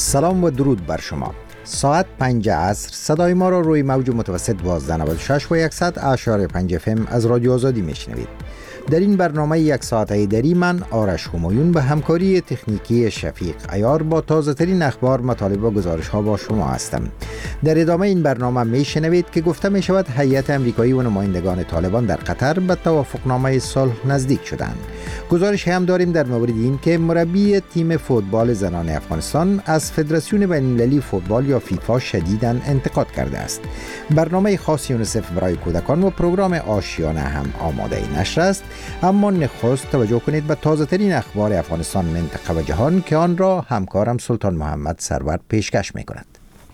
سلام و درود بر شما. ساعت 5 عصر صدای ما را روی موج متوسط 1296 و 100.5 FM از رادیو آزادی میشنوید. در این برنامه یک ساعته دری من آرش همایون به همکاری تکنیکی شفیق عیار با تازه ترین اخبار، مطالب و گزارش ها با شما هستم. در ادامه این برنامه میشنوید که گفته می شود هیئت امریکایی و نمایندگان طالبان در قطر به توافقنامه صلح نزدیک شدند. گزارش هم داریم در مورد این که مربی تیم فوتبال زنان افغانستان از فدراسیون بین‌المللی فوتبال یا فیفا شدیداً انتقاد کرده است. برنامه خاص یونیسف برای کودکان و پروگرام آشیانه هم آماده نشر است. اما نخست توجه کنید به تازه ترین اخبار افغانستان، منطقه و جهان که آن را همکارم سلطان محمد سرور پیشکش می کند.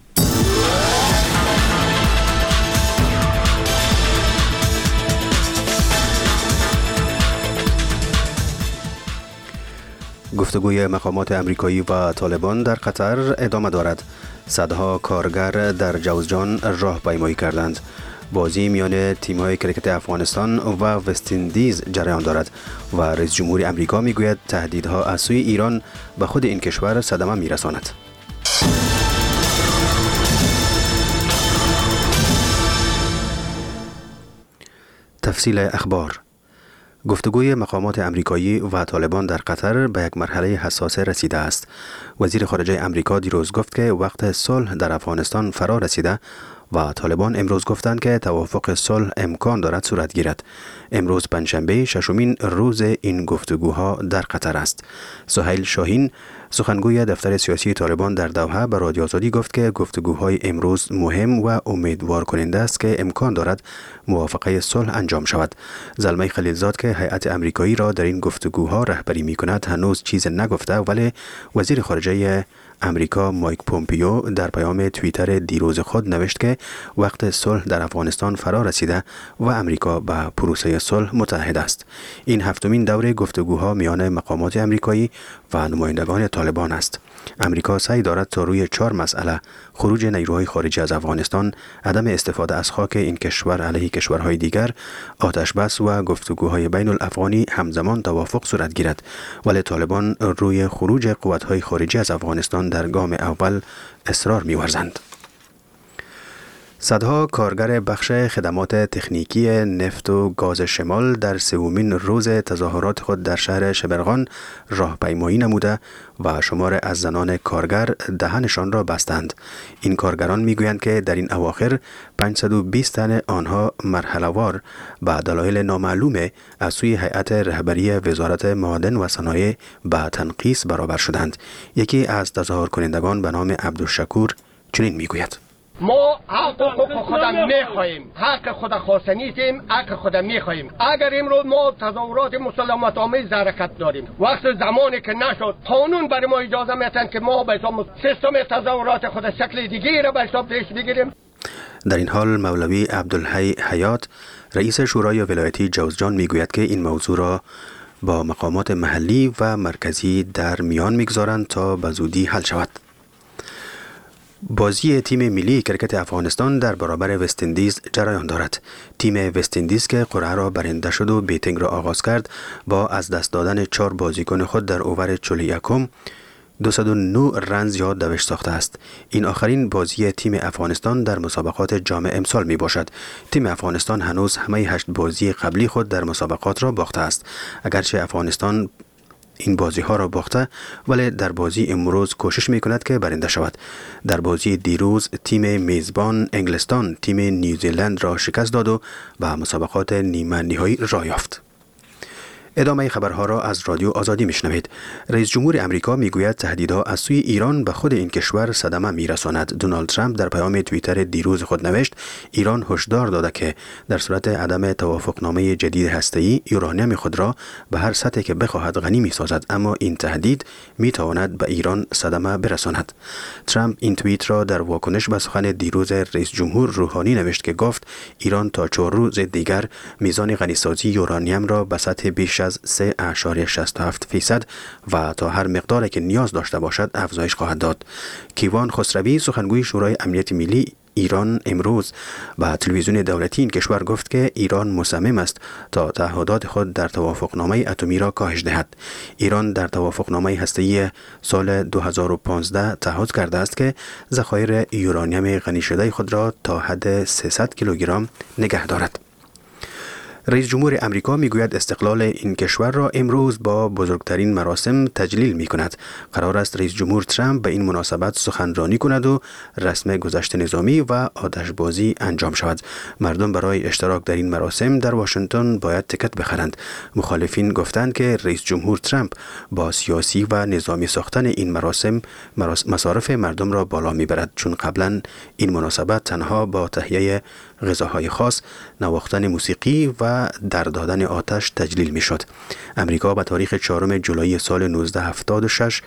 گفتگوی مقامات امریکایی و طالبان در قطر ادامه دارد. صدها کارگر در جوزجان راهپیمایی کردند. بازی میان تیم‌های کرکت افغانستان و وست‌اندیز جریان دارد و رئیس جمهور امریکا میگوید تهدیدها از سوی ایران به خود این کشور صدمه میرساند. تفصیل اخبار. گفتگوی مقامات امریکایی و طالبان در قطر به یک مرحله حساس رسیده است. وزیر خارجه امریکا دیروز گفت که وقت صلح در افغانستان فرا رسیده و طالبان امروز گفتند که توافق صلح امکان دارد صورت گیرد. امروز پنجشنبه ششمین روز این گفتگوها در قطر است. سهیل شاهین سخنگوی دفتر سیاسی طالبان در دوحه به رادیو آزادی گفت که گفتگوهای امروز مهم و امیدوار کننده است که امکان دارد موافقه صلح انجام شود. زلمه خلیلزاد که هیئت امریکایی را در این گفتگوها رهبری می‌کند هنوز چیز نگفته، ولی وزیر خارجه امریکا مایک پومپیو در پیام توییتر دیروز خود نوشت که وقت صلح در افغانستان فرا رسیده و امریکا به پروسه صلح متحد است. این هفتمین دوره گفتگوها میان مقامات امریکایی و نمایندگان طالبان است. امریکا سعی دارد تا روی 4 مسئله: خروج نیروهای خارجی از افغانستان، عدم استفاده از خاک این کشور علیه کشورهای دیگر، آتش بس و گفتگوهای بین الافغانی همزمان توافق صورت گیرد، ولی طالبان روی خروج قوت‌های خارجی از افغانستان در گام اول اصرار می‌ورزند. صدها کارگر بخش خدمات تکنیکی نفت و گاز شمال در سومین روز تظاهرات خود در شهر شبرغان راهپیمایی نموده و شمار از زنان کارگر دهنشان را بستند. این کارگران میگویند که در این اواخر 520 تن آنها مرحله‌وار به دلایل نامعلوم از سوی هیئت رهبری وزارت معادن و صنایع به تنقیص برابر شدند. یکی از تظاهر کنندگان به نام عبدالشکور چنین میگوید: ما حق خودم میخواهیم، حق خود خواسته نیستیم، حق خودم میخواهیم. اگر امروز ما تظاهرات مسالمت آمیز حرکت داریم، وقت زمانی که نشد قانون برای ما اجازه میتن که ما به سیستم تظاهرات خود شکل دیگه را به حساب پیش بگیریم. در این حال مولوی عبدالحی حیات رئیس شورای ولایتی جوزجان میگوید که این موضوع را با مقامات محلی و مرکزی در میان میگذارند تا به زودی حل شود. بازی تیم ملی کرکت افغانستان در برابر وست‌اندیز جریان دارد. تیم وست‌اندیز که قرعه را برنده شد و بیتینگ را آغاز کرد با از دست دادن 4 بازیکن خود در اوور 41 209 رن زیاد دوش ساخته است. این آخرین بازی تیم افغانستان در مسابقات جام امسال می باشد. تیم افغانستان هنوز همه 8 بازی قبلی خود در مسابقات را باخته است. اگرچه افغانستان این بازی ها را باخته، ولی در بازی امروز کوشش می کند که برنده شود. در بازی دیروز تیم میزبان انگلستان تیم نیوزیلند را شکست داد و به مسابقات نیمه نهایی راه یافت. ادامه خبرها را از رادیو آزادی میشنوید. رئیس جمهور امریکا میگوید تهدیدها از سوی ایران به خود این کشور صدمه میرساند. دونالد ترامپ در پیام توییتر دیروز خود نوشت ایران هشدار داده که در صورت عدم توافقنامه جدید هسته‌ای یورانیم خود را به هر سطحی که بخواهد غنی میسازد، اما این تهدید میتواند به ایران صدمه برساند. ترامپ این توییت را در واکنش به سخن دیروز رئیس جمهور روحانی نوشت که گفت ایران تا 4 روز دیگر میزان غنیسازی یورانیم را به سطح بیش از 3.67% و تا هر مقداری که نیاز داشته باشد افزایش خواهد داد. کیوان خسروی سخنگوی شورای امنیت ملی ایران امروز به تلویزیون دولتی این کشور گفت که ایران مصمم است تا تعهدات خود در توافقنامه اتمی را کاهش دهد. ایران در توافقنامه هسته‌ای سال 2015 تعهد کرده است که ذخایر یورانیم غنی شده خود را تا حد 300 کیلوگرم نگه دارد. رئیس جمهور امریکا میگوید استقلال این کشور را امروز با بزرگترین مراسم تجلیل می کند. قرار است رئیس جمهور ترامپ به این مناسبت سخنرانی کند و رسم گذشت نظامی و آتشبازی انجام شود. مردم برای اشتراک در این مراسم در واشنگتن باید تکت بخرند. مخالفین گفتند که رئیس جمهور ترامپ با سیاسی و نظامی ساختن این مراسم مصارف مردم را بالا میبرد، چون قبلا این مناسبت تنها با تهیه غذاهای خاص، نواختن موسیقی و در دادن آتش تجلیل می شد. امریکا به تاریخ 4 جولای سال 1976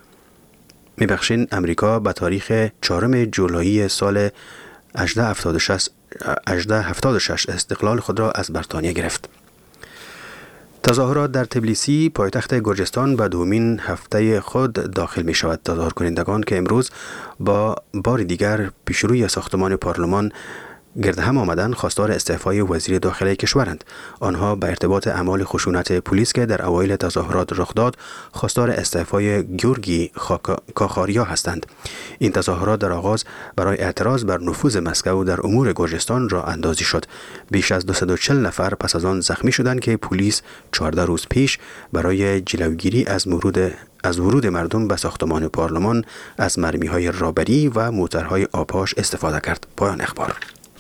امریکا به تاریخ 4 جولای سال 1876 استقلال خود را از بریتانیا گرفت. تظاهرات در تبلیسی پایتخت گرجستان به دومین هفته خود داخل می شود. تظاهر کنندگان که امروز با بار دیگر پیش روی ساختمان پارلمان گرد هم آمدن خواستار استعفای وزیر داخلی کشورند. آنها به ارتباط اعمال خشونت پلیس که در اوایل تظاهرات رخ داد خواستار استعفای گیورگی کاخاریا هستند. این تظاهرات در آغاز برای اعتراض بر نفوذ مسکو در امور گرجستان راه اندازی شد. بیش از 240 نفر پس از آن زخمی شدند که پلیس 14 روز پیش برای جلوگیری از ورود مردم به ساختمان پارلمان از مرمی‌های رابری و موترهای آبپاش استفاده کرد. پایان اخبار.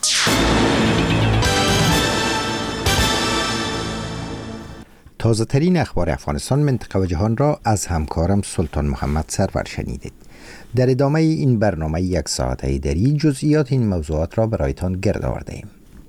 تازه ترین اخبار افغانستان، منطقه و جهان را از همکارم سلطان محمد سرور شنیدید. در ادامه این برنامه 1 ساعته دری جزئیات این موضوعات را برایتان گرد آورده ایم.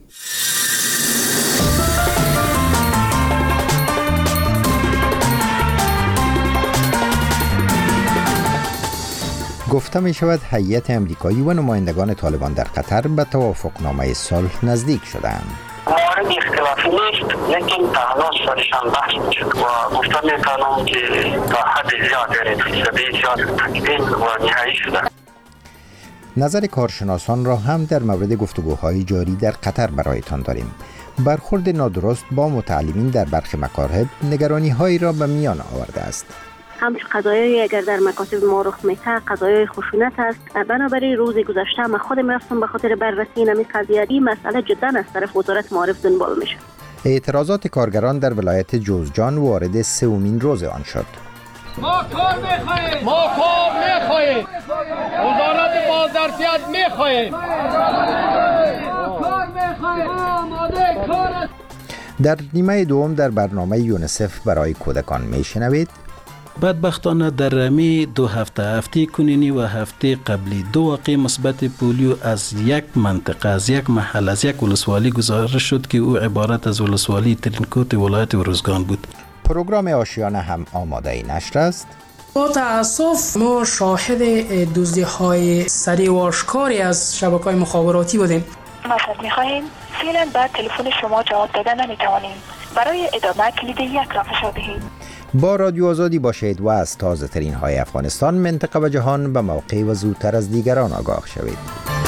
گفته می شود هیئت امریکایی و نمایندگان طالبان در قطر به توافقنامه صلح نزدیک شدند. مورد اختلافی نیست، لیکن تنها سرشان بحث شد و گفته می کنم که تا حد زیاد فیصدی زیاد تکمیل و نهایی شده. نظر کارشناسان را هم در مورد گفتگوهای جاری در قطر برایتان داریم. برخورد نادرست با متعلمین در برخی مکاتب نگرانی‌هایی را به میان آورده است. همچه قضایایی اگر در مکاتب ما رخ میته قضایای خشونت است. بنابراین روز گذشته من خودم رفتم به خاطر بررسی این قضیه. این مسئله جدا از طرف وزارت معارف دنبال میشه. اعتراضات کارگران در ولایت جوزجان وارد 3مین روز آن شد. ما کار میخواهیم. وزارت بازرسیت میخواهیم. در نیمه دوم در برنامه یونیسف برای کودکان میشنوید. بدبختانه در رمی 2 هفته کنینی و هفته قبلی 2 واقعه مثبت پولیو از یک منطقه، از یک محل، از یک ولسوالی گزارش شد که او عبارت از ولسوالی ترینکوت ولایت ارزگان بود. پروگرام آشیانه هم آماده نشر است. با تأسف ما شاهد دزدی‌های سریع و آشکاری از شبکه‌های مخابراتی بودیم. مطلب می‌خواهیم فعلا بعد تلفن شما جواب دادن نمی‌توانیم. برای ادامه کلید 1 را فشار دهید. با رادیو آزادی باشید و از تازه ترین های افغانستان، منطقه و جهان به موقع و زودتر از دیگران آگاه شوید.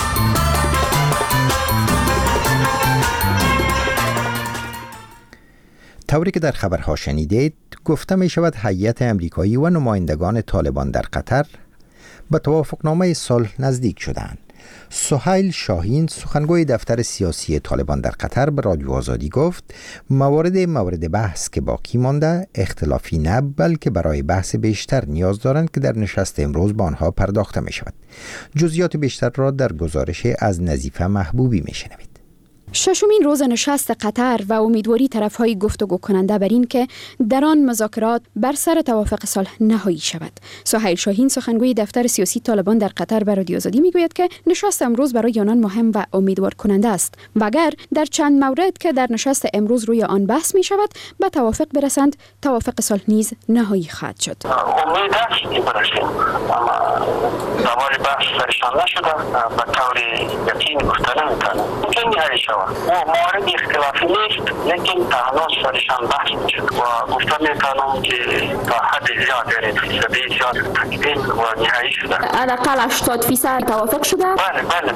طوری که در خبرها شنیدید، گفته می شود هیئت امریکایی و نمایندگان طالبان در قطر به توافقنامه صلح نزدیک شدند. سهیل شاهین، سخنگوی دفتر سیاسی طالبان در قطر، به رادیو آزادی گفت مورد بحث که باقی مانده اختلافی نه، بلکه برای بحث بیشتر نیاز دارند که در نشست امروز با آنها پرداخته می شود. جزئیات بیشتر را در گزارش از نظیفه محبوبی می شنوید. 6مین روز نشست قطر و امیدواری طرف‌های گفتگو کننده بر این که در آن مذاکرات بر سر توافق صلح نهایی شود. سهیل شاهین، سخنگوی دفتر سیاسی طالبان در قطر، به رادیو آزادی میگوید که نشست امروز برای آنان مهم و امیدوار کننده است و اگر در چند مورد که در نشست امروز روی آن بحث می شود به توافق برسند، توافق صلح نیز نهایی خواهد شد. امید است که برسیم، اما زمان بحث سرشان نشده به طور یقین گفته نمی‌توانم. ممکن نهایی شود. مورد اختلافی نیست، لیکن تنها سرشان بحث میشد و گفته میکنم که تا حد زیاد فیصدی زیاد تکمیل و نهایی شده. حداقل 80% توافق شده؟ بله.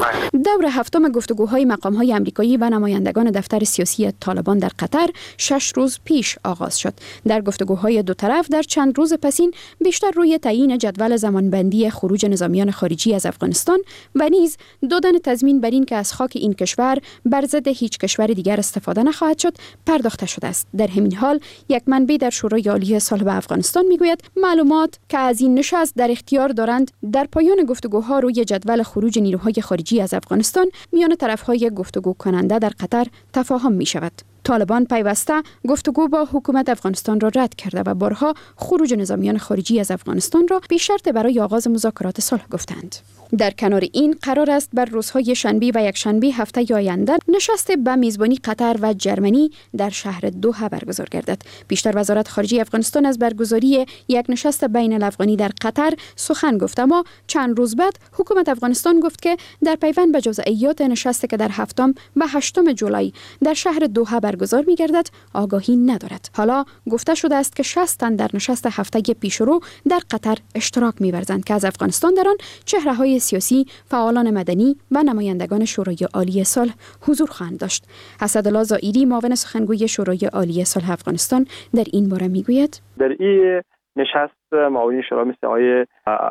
دور هفتم گفتگوهای مقام‌های آمریکایی و نمایندگان دفتر سیاسی طالبان در قطر 6 روز پیش آغاز شد. در گفتگوهای دو طرف در چند روز پسین بیشتر روی تعیین جدول زمانبندی خروج نظامیان خارجی از افغانستان و نیز دادن تضمین بر این که از خاک این کشور بر ضد هیچ کشور دیگر استفاده نخواهد شد پرداخته شده است. در همین حال یک منبع در شورای عالی صلح به افغانستان میگوید معلومات که از این نشست در اختیار دارند در پایان گفتگوها روی جدول خروج نیروهای خارجی از افغانستان میان طرفهای گفتگو کننده در قطر تفاهم می شود. طالبان پیوسته گفتگو با حکومت افغانستان را رد کرده و بارها خروج نظامیان خارجی از افغانستان را بی شرط برای آغاز مذاکرات صلح گفتند. در کنار این قرار است بر روزهای شنبه و یکشنبه هفته آینده نشست به میزبانی قطر و جرمنی در شهر دوحه برگزار گردد. بیشتر وزارت خارجه افغانستان از برگزاری یک نشست بین الافغانی در قطر سخن گفت، اما چند روز بعد حکومت افغانستان گفت که در پیوند به جزئیات نشستی که در 7 و 8 جولای در شهر دوحه برگزار می‌گردد آگاهی ندارد. حالا گفته شده است که 60 تن در نشست هفته پیشرو در قطر اشتراک می‌ورزند که از افغانستان در آن چهره‌های سیاسی، فعالان مدنی و نمایندگان شورای عالی صلح حضور خواهند داشت. اسدالله زائری معاون سخنگوی شورای عالی صلح افغانستان در این باره میگوید: در این نشست معاونین شورا مثل آقای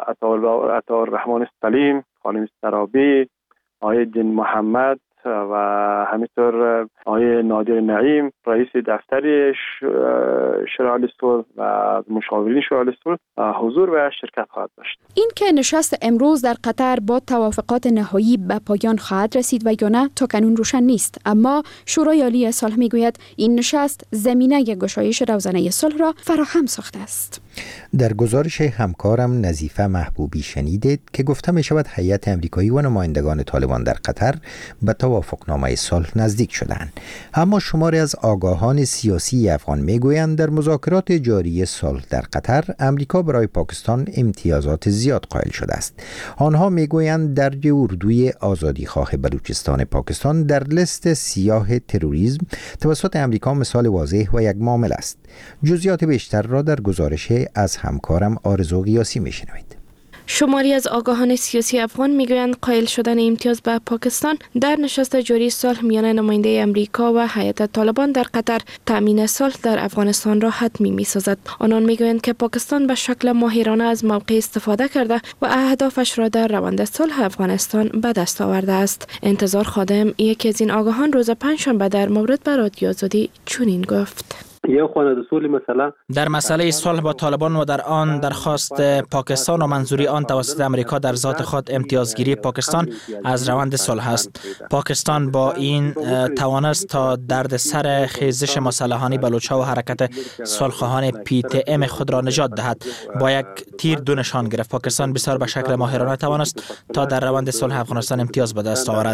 عطاالرحمن سلیم، خانم سرابی، آقای دین محمد و همینطور آقای نادر نعیم رئیس دفتر شورای عالی صلح و مشاورین شورای عالی صلح حضور و شرکت خواهد داشت. این که نشست امروز در قطر با توافقات نهایی به پایان خواهد رسید و یا نه تا کنون روشن نیست، اما شورای عالی صلح میگوید این نشست زمینه گشایش روزانه صلح را فراهم ساخته است. در گزارش همکارم نظیفه محبوبی شنیدید که گفته می شود هیئت امریکایی و نمایندگان طالبان در قطر به توافقنامه صلح نزدیک شدند، اما شماری از آگاهان سیاسی افغان می گویند در مذاکرات جاری صلح در قطر امریکا برای پاکستان امتیازات زیاد قائل شده است. آنها می گویند درج اردوی آزادیخواه بلوچستان پاکستان در لیست سیاه تروریسم توسط امریکا مثال واضح و یک معامله است. جزئیات بیشتر را در گزارش از همکارم آرزو قیاسی میشنوید. شماری از آگاهان سیاسی افغان میگویند قائل شدن امتیاز به پاکستان در نشست جاری صلح میان نماینده امریکا و هیئت طالبان در قطر تامین صلح در افغانستان را حتمی میسازد. آنان میگویند که پاکستان به شکل ماهرانه از موقع استفاده کرده و اهدافش را در روند صلح افغانستان به دست آورده است. انتظار خادم یکی از این آگاهان روز پنجشنبه در مورد به رادیو آزادی چنین گفت: در مسئله صلح با طالبان و در آن درخواست پاکستان و منظوری آن توسط امریکا در ذات خود امتیازگیری پاکستان از روند صلح است. پاکستان با این توانست تا دردسر خیزش مسلحانه بلوچ‌ها و حرکت صلح‌خواهان PTM خود را نجات دهد. با یک تیر دو نشان گرفت. پاکستان بسیار به شکل ماهرانه توانست تا در روند صلح افغانستان امتیاز به دست آورد.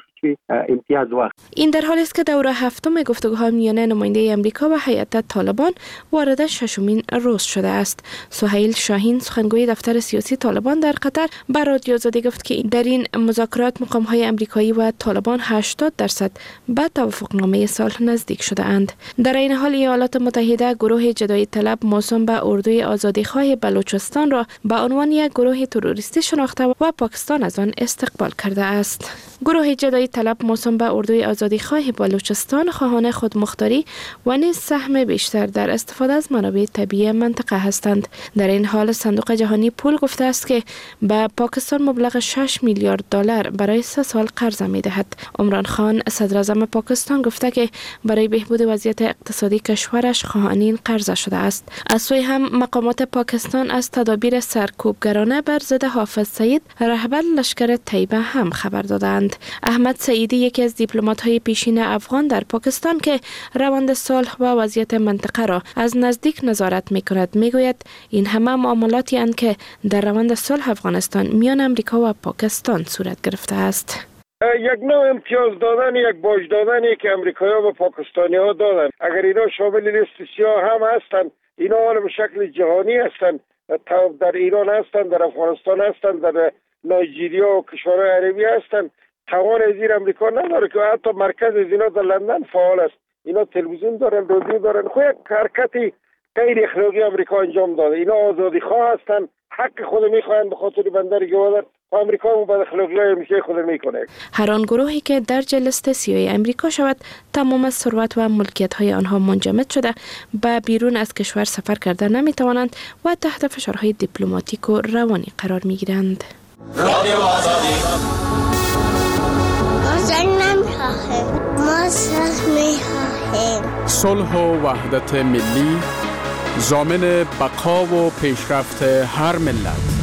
این در حالی است که دوره هفتم گفتگوها میان نماینده امریکا و هیئت طالبان وارد ششمین روز شده است. سهیل شاهین سخنگوی دفتر سیاسی طالبان در قطر به رادیو آزادی گفت که در این مذاکرات مقام‌های امریکایی و طالبان 80% به توافقنامه صلح نزدیک شده اند. در این حال ایالات متحده گروه جدایی طلب موسوم به اردوی آزادیخواه بلوچستان را به عنوان یک گروه تروریستی شناخته و پاکستان از آن استقبال کرده است. گروه جدایی طلب موسوم به اردوی آزادیخواه بلوچستان خواهان خودمختاری و نیز سهم بیشتر در استفاده از منابع طبیعی منطقه هستند. در این حال صندوق جهانی پول گفته است که به پاکستان مبلغ 6 میلیارد دلار برای 3 سال قرضه می‌دهد. عمران خان صدر اعظم پاکستان گفته که برای بهبود وضعیت اقتصادی کشورش خواهان این قرضه شده است. از سوی هم مقامات پاکستان از تدابیر سرکوبگرانه بر ضد حافظ سعید رهبر لشکر طیبه هم خبر دادند. احمد سعیدی یکی از دیپلمات‌های پیشین افغان در پاکستان که روند صلح و وضعیت منطقه را از نزدیک نظارت می‌کند میگوید این همه معاملاتی اند که در روند صلح افغانستان میان امریکا و پاکستان صورت گرفته است. یک نوع امتیاز دادن، یک باج دادنی که امریکایی‌ها به پاکستانی‌ها دادن. اگر اینا شامل لیست سیاه هم هستند، اینا حالا به شکل جهانی هستند، در ایران هستند، در افغانستان هستند، در نایجیریا و کشورهای عربی هستند. توان زیر امریکا نداره که حتی مرکز از اینا در لندن فعال است. اینا تلویزیون دارن، رادیو دارن. خو یک حرکتی غیر اخلاقی امریکا انجام داده. اینا آزادی خواه هستن، حق خود میخواین به خاطر بندر گوادر آمریکا اون بعد اخلاقیای میشه خود میکنه. هر آن گروهی که در لیست سیاهی امریکا شود تمام ثروت و ملکیت های آنها منجمد شده به بیرون از کشور سفر کرده نمی توانند و تحت فشارهای دیپلماتیک و روانی قرار می گیرند. رادیو آزادی. جنگ نمیخواهیم، ما صلح میخواهیم. صلح و وحدت ملی ضامن بقا و پیشرفت هر ملت.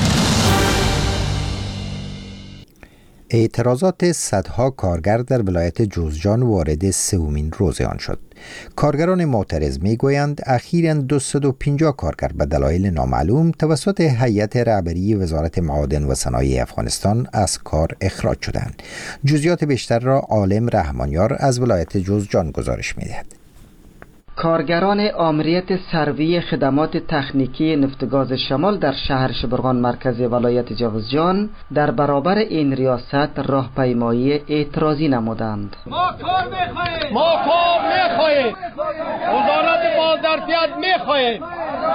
اعتراضات صدها کارگر در ولایت جوزجان وارد سومین روز آن شد. کارگران معترض میگویند اخیراً 250 کارگر به دلایل نامعلوم توسط هیئت رهبری وزارت معادن و صنایع افغانستان از کار اخراج شدند. جزئیات بیشتر را عالم رحمانیار از ولایت جوزجان گزارش می‌دهد. کارگران آمریت سروی خدمات تکنیکی نفتگاز شمال در شهر شبرغان مرکز ولایت جوزجان در برابر این ریاست راهپیمایی اعتراضی نمودند. ما کار میخواهیم. وزارت بازرسیت میخواهیم.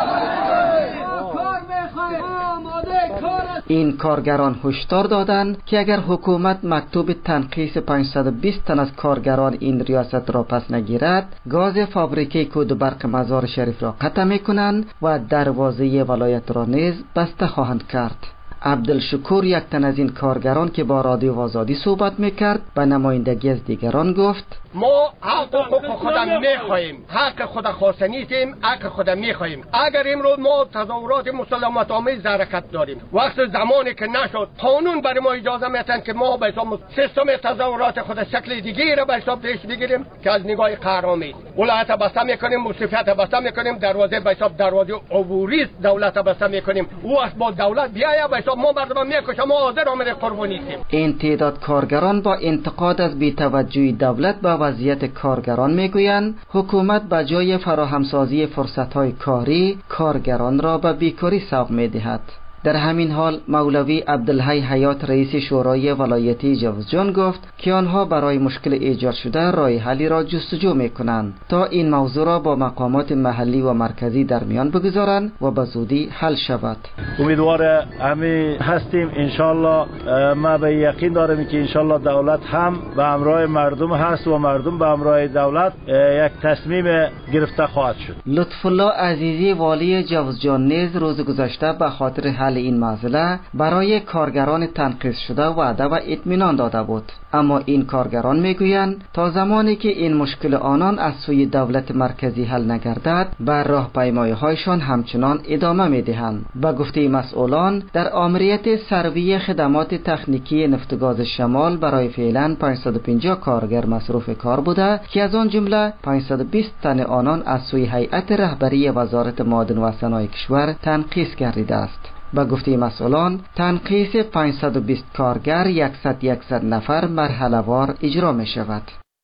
این کارگران هشدار دادند که اگر حکومت مکتوب تنقیص 520 تن از کارگران این ریاست را پس نگیرد، گاز فابریکه کود و برق مزار شریف را قطع می‌کنند و دروازه ولایت را نیز بسته خواهند کرد. عبدالشکور یک تن از این کارگران که با رادیو آزادی صحبت میکرد به نمایندگی از دیگران گفت ما حق خودم میخواهیم، حق خود خواسته نیستیم، حق خودم میخواهیم. اگر امروز ما تظاهرات مسالمت آمیز حرکت داریم، وقت زمانی که نشد قانون برای ما اجازه میتن که ما به حساب سیستم تظاهرات خود شکل دیگه را به حساب پیش بگیریم که از نگاه قهرآمیز ولایت بسته میکنیم، مصرفیت بسته میکنیم، دروازه به حساب دروازه عبوری دولت بسته میکنیم. او از با دولت بیاید به حساب ما مردم میکشه، ما حاضر آمده قربانی شیم. این تعداد کارگران با انتقاد از بی‌توجهی دولت به وضعیت کارگران میگویند حکومت به جای فراهمسازی فرصت‌های کاری کارگران را به بیکاری سوق می‌دهد. در همین حال مولوی عبدالحی حیات رئیس شورای ولایتی جوزجان گفت که آنها برای مشکل ایجاد شده راه حلی را جستجو میکنند تا این موضوع را با مقامات محلی و مرکزی در میان بگذارند و به زودی حل شود. امیدوار همین هستیم انشالله. ما به یقین دارم که انشالله دولت هم به همراه مردم هست و مردم به همراه دولت یک تصمیم گرفته خواهد شد. لطف الله عزیزی والی جوزجان نیز روز گذشته به خاطر حل این مسئله برای کارگران تنقیص شده وعده و اطمینان داده بود، اما این کارگران میگویند تا زمانی که این مشکل آنان از سوی دولت مرکزی حل نگردد بر راهپیمایی‌هایشان همچنان ادامه میدهند. به گفته مسئولان در آمریت سروی خدمات تکنیکی نفتگاز شمال برای فعلا 550 کارگر مصروف کار بوده که از آن جمله 520 تن آنان از سوی هیئت رهبری وزارت معادن و صنایع کشور تنقیص گردیده است. با گفته مسئولان تنقیص 520 کارگر 100 نفر مرحله وار اجرا می شود.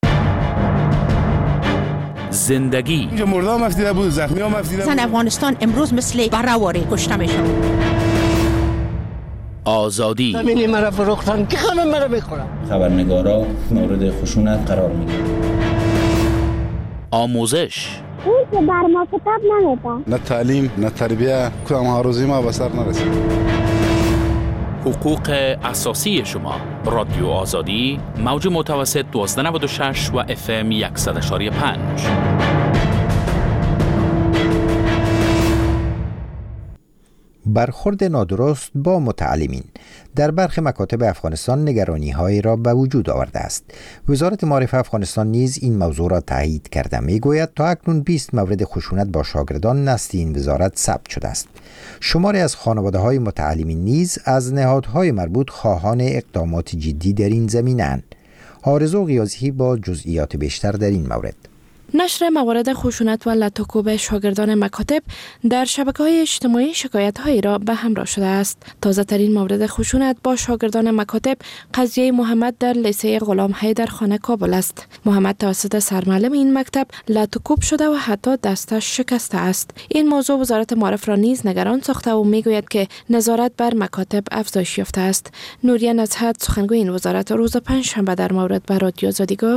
زندگی اینجا مردم مفتیده بود، زخمی ها مفتیده بود. زن افغانستان امروز مثل برهواری کشته می شود. آزادی زمینی مرا فروختن که همه مرا میخورم. خبرنگارا مورد خشونت قرار میگیرند. آموزش اون که بر ما کتاب نمیده. نه تعلیم نه تربیه کدام ها روزی ما به سر نرسید. حقوق اساسی شما. رادیو آزادی موج متوسط 1296 و FM 100.5. برخورد نادرست با متعلمین در برخی مکاتب افغانستان نگرانی‌هایی را به وجود آورده است. وزارت معارف افغانستان نیز این موضوع را تایید کرده. میگوید تا اکنون 20 مورد خشونت با شاگردان نزد این وزارت ثبت شده است. شماری از خانواده‌های متعلمین نیز از نهادهای مربوط خواهان اقدامات جدی در این زمینه‌اند. آرزو غیاثی با جزئیات بیشتر در این مورد. نشر موارد خشونت و لطاکوب شاگردان مکاتب در شبکه‌های اجتماعی شکایت‌هایی را به همراه شده است. تازه‌ترین مورد خشونت با شاگردان مکاتب قضیه محمد در لیسه غلام حیدر خانه کابل است. محمد توسط سرمعلم این مکتب لطاکوب شده و حتی دستش شکسته است. این موضوع وزارت معارف را نیز نگران ساخته و میگوید که نظارت بر مکاتب افزایش یافته است. نوریه نصحت سخنگوی این وزارت روز پنجشنبه در مورد به رادیو آزادی گفت: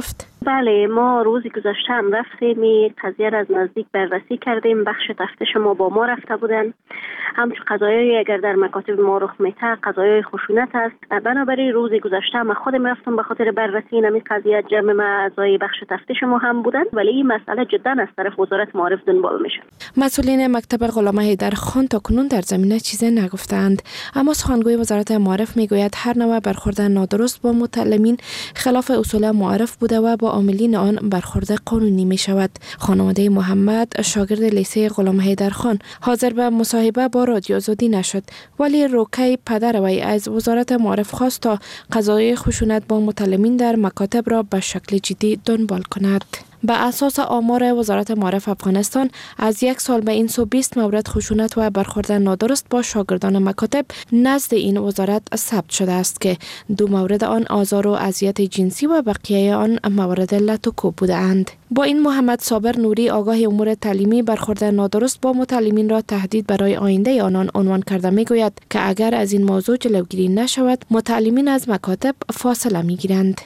بله، ما روز گذشته هم رفتیم این قضیه را از نزدیک بررسی کردیم. بخش تفتیش ما با ما رفته بودن. همچون قضایایی اگر در مکاتب ما رخ میته قضایای خشونت است. بنابراین روز گذشته من خودم رفتم به خاطر بررسی این قضیه. جمع ما اعضای بخش تفتیش ما هم بودن، ولی این مسئله جدا از طرف وزارت معارف دنبال میشه. مسئولین مکتب غلام حیدرخان تا کنون در زمینه چیزی نگفتند، اما سخنگوی وزارت معارف میگوید هر نوع برخورد نادرست با متعلمین خلاف اصول معارف بوده و با عاملین آن برخورد قانونی می شود. خانواده محمد شاگرد لیسه غلام حیدرخان حاضر به مصاحبه با رادیو آزادی نشد، ولی روکی پدر وی از وزارت معارف خواست تا قضایای خشونت با متعلمین در مکاتب را به شکل جدی دنبال کند. به اساس آمار وزارت معارف افغانستان از یک سال به این سو 20 مورد خشونت و برخورد نادرست با شاگردان مکاتب نزد این وزارت ثبت شده است که 2 مورد آن آزار و اذیت جنسی و بقیه آن مورد لط و کوب بوده اند. با این محمد صابر نوری آگاه امور تعلیمی برخورد نادرست با متعلمین را تهدید برای آینده آنان عنوان کرده میگوید که اگر از این موضوع جلوگیری نشود متعلمین از مکاتب فاصله میگیرند.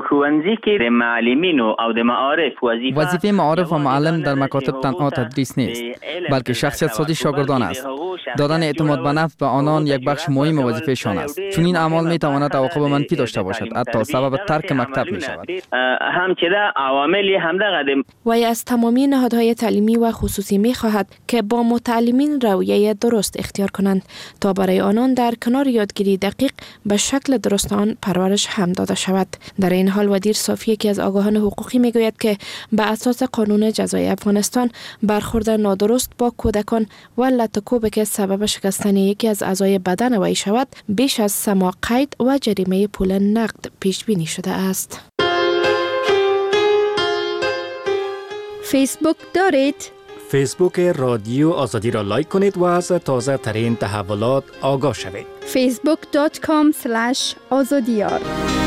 وظیفه معارف و معلم در مکاتب تنها تدریس نیست، بلکه شخصیت سازی شاگردان است. دادن اعتماد به نفس به آنان یک بخش مهم وظیفه‌شان است، چون این اعمال می تواند عواقب منفی داشته باشد، حتی سبب ترک مکتب می شود. وی از تمامی نهادهای تعلیمی و خصوصی می خواهد که با متعلمین رویه درست اختیار کنند تا برای آنان در کنار یادگیری دقیق به شکل درست آن پرورش هم داده شود. در این حال ودیر صافی که از آگاهان حقوقی میگوید که به اساس قانون جزای افغانستان برخورد نادرست با کودکان و لط و کوب که سبب شکستن یکی از اعضای بدن وی شود بیش از 3 ماه قید و جریمه پول نقد پیش بینی شده است. فیسبوک دارید؟ فیسبوک رادیو آزادی را لایک کنید و از تازه ترین تحولات آگاه شوید. facebook.com/azadiyar.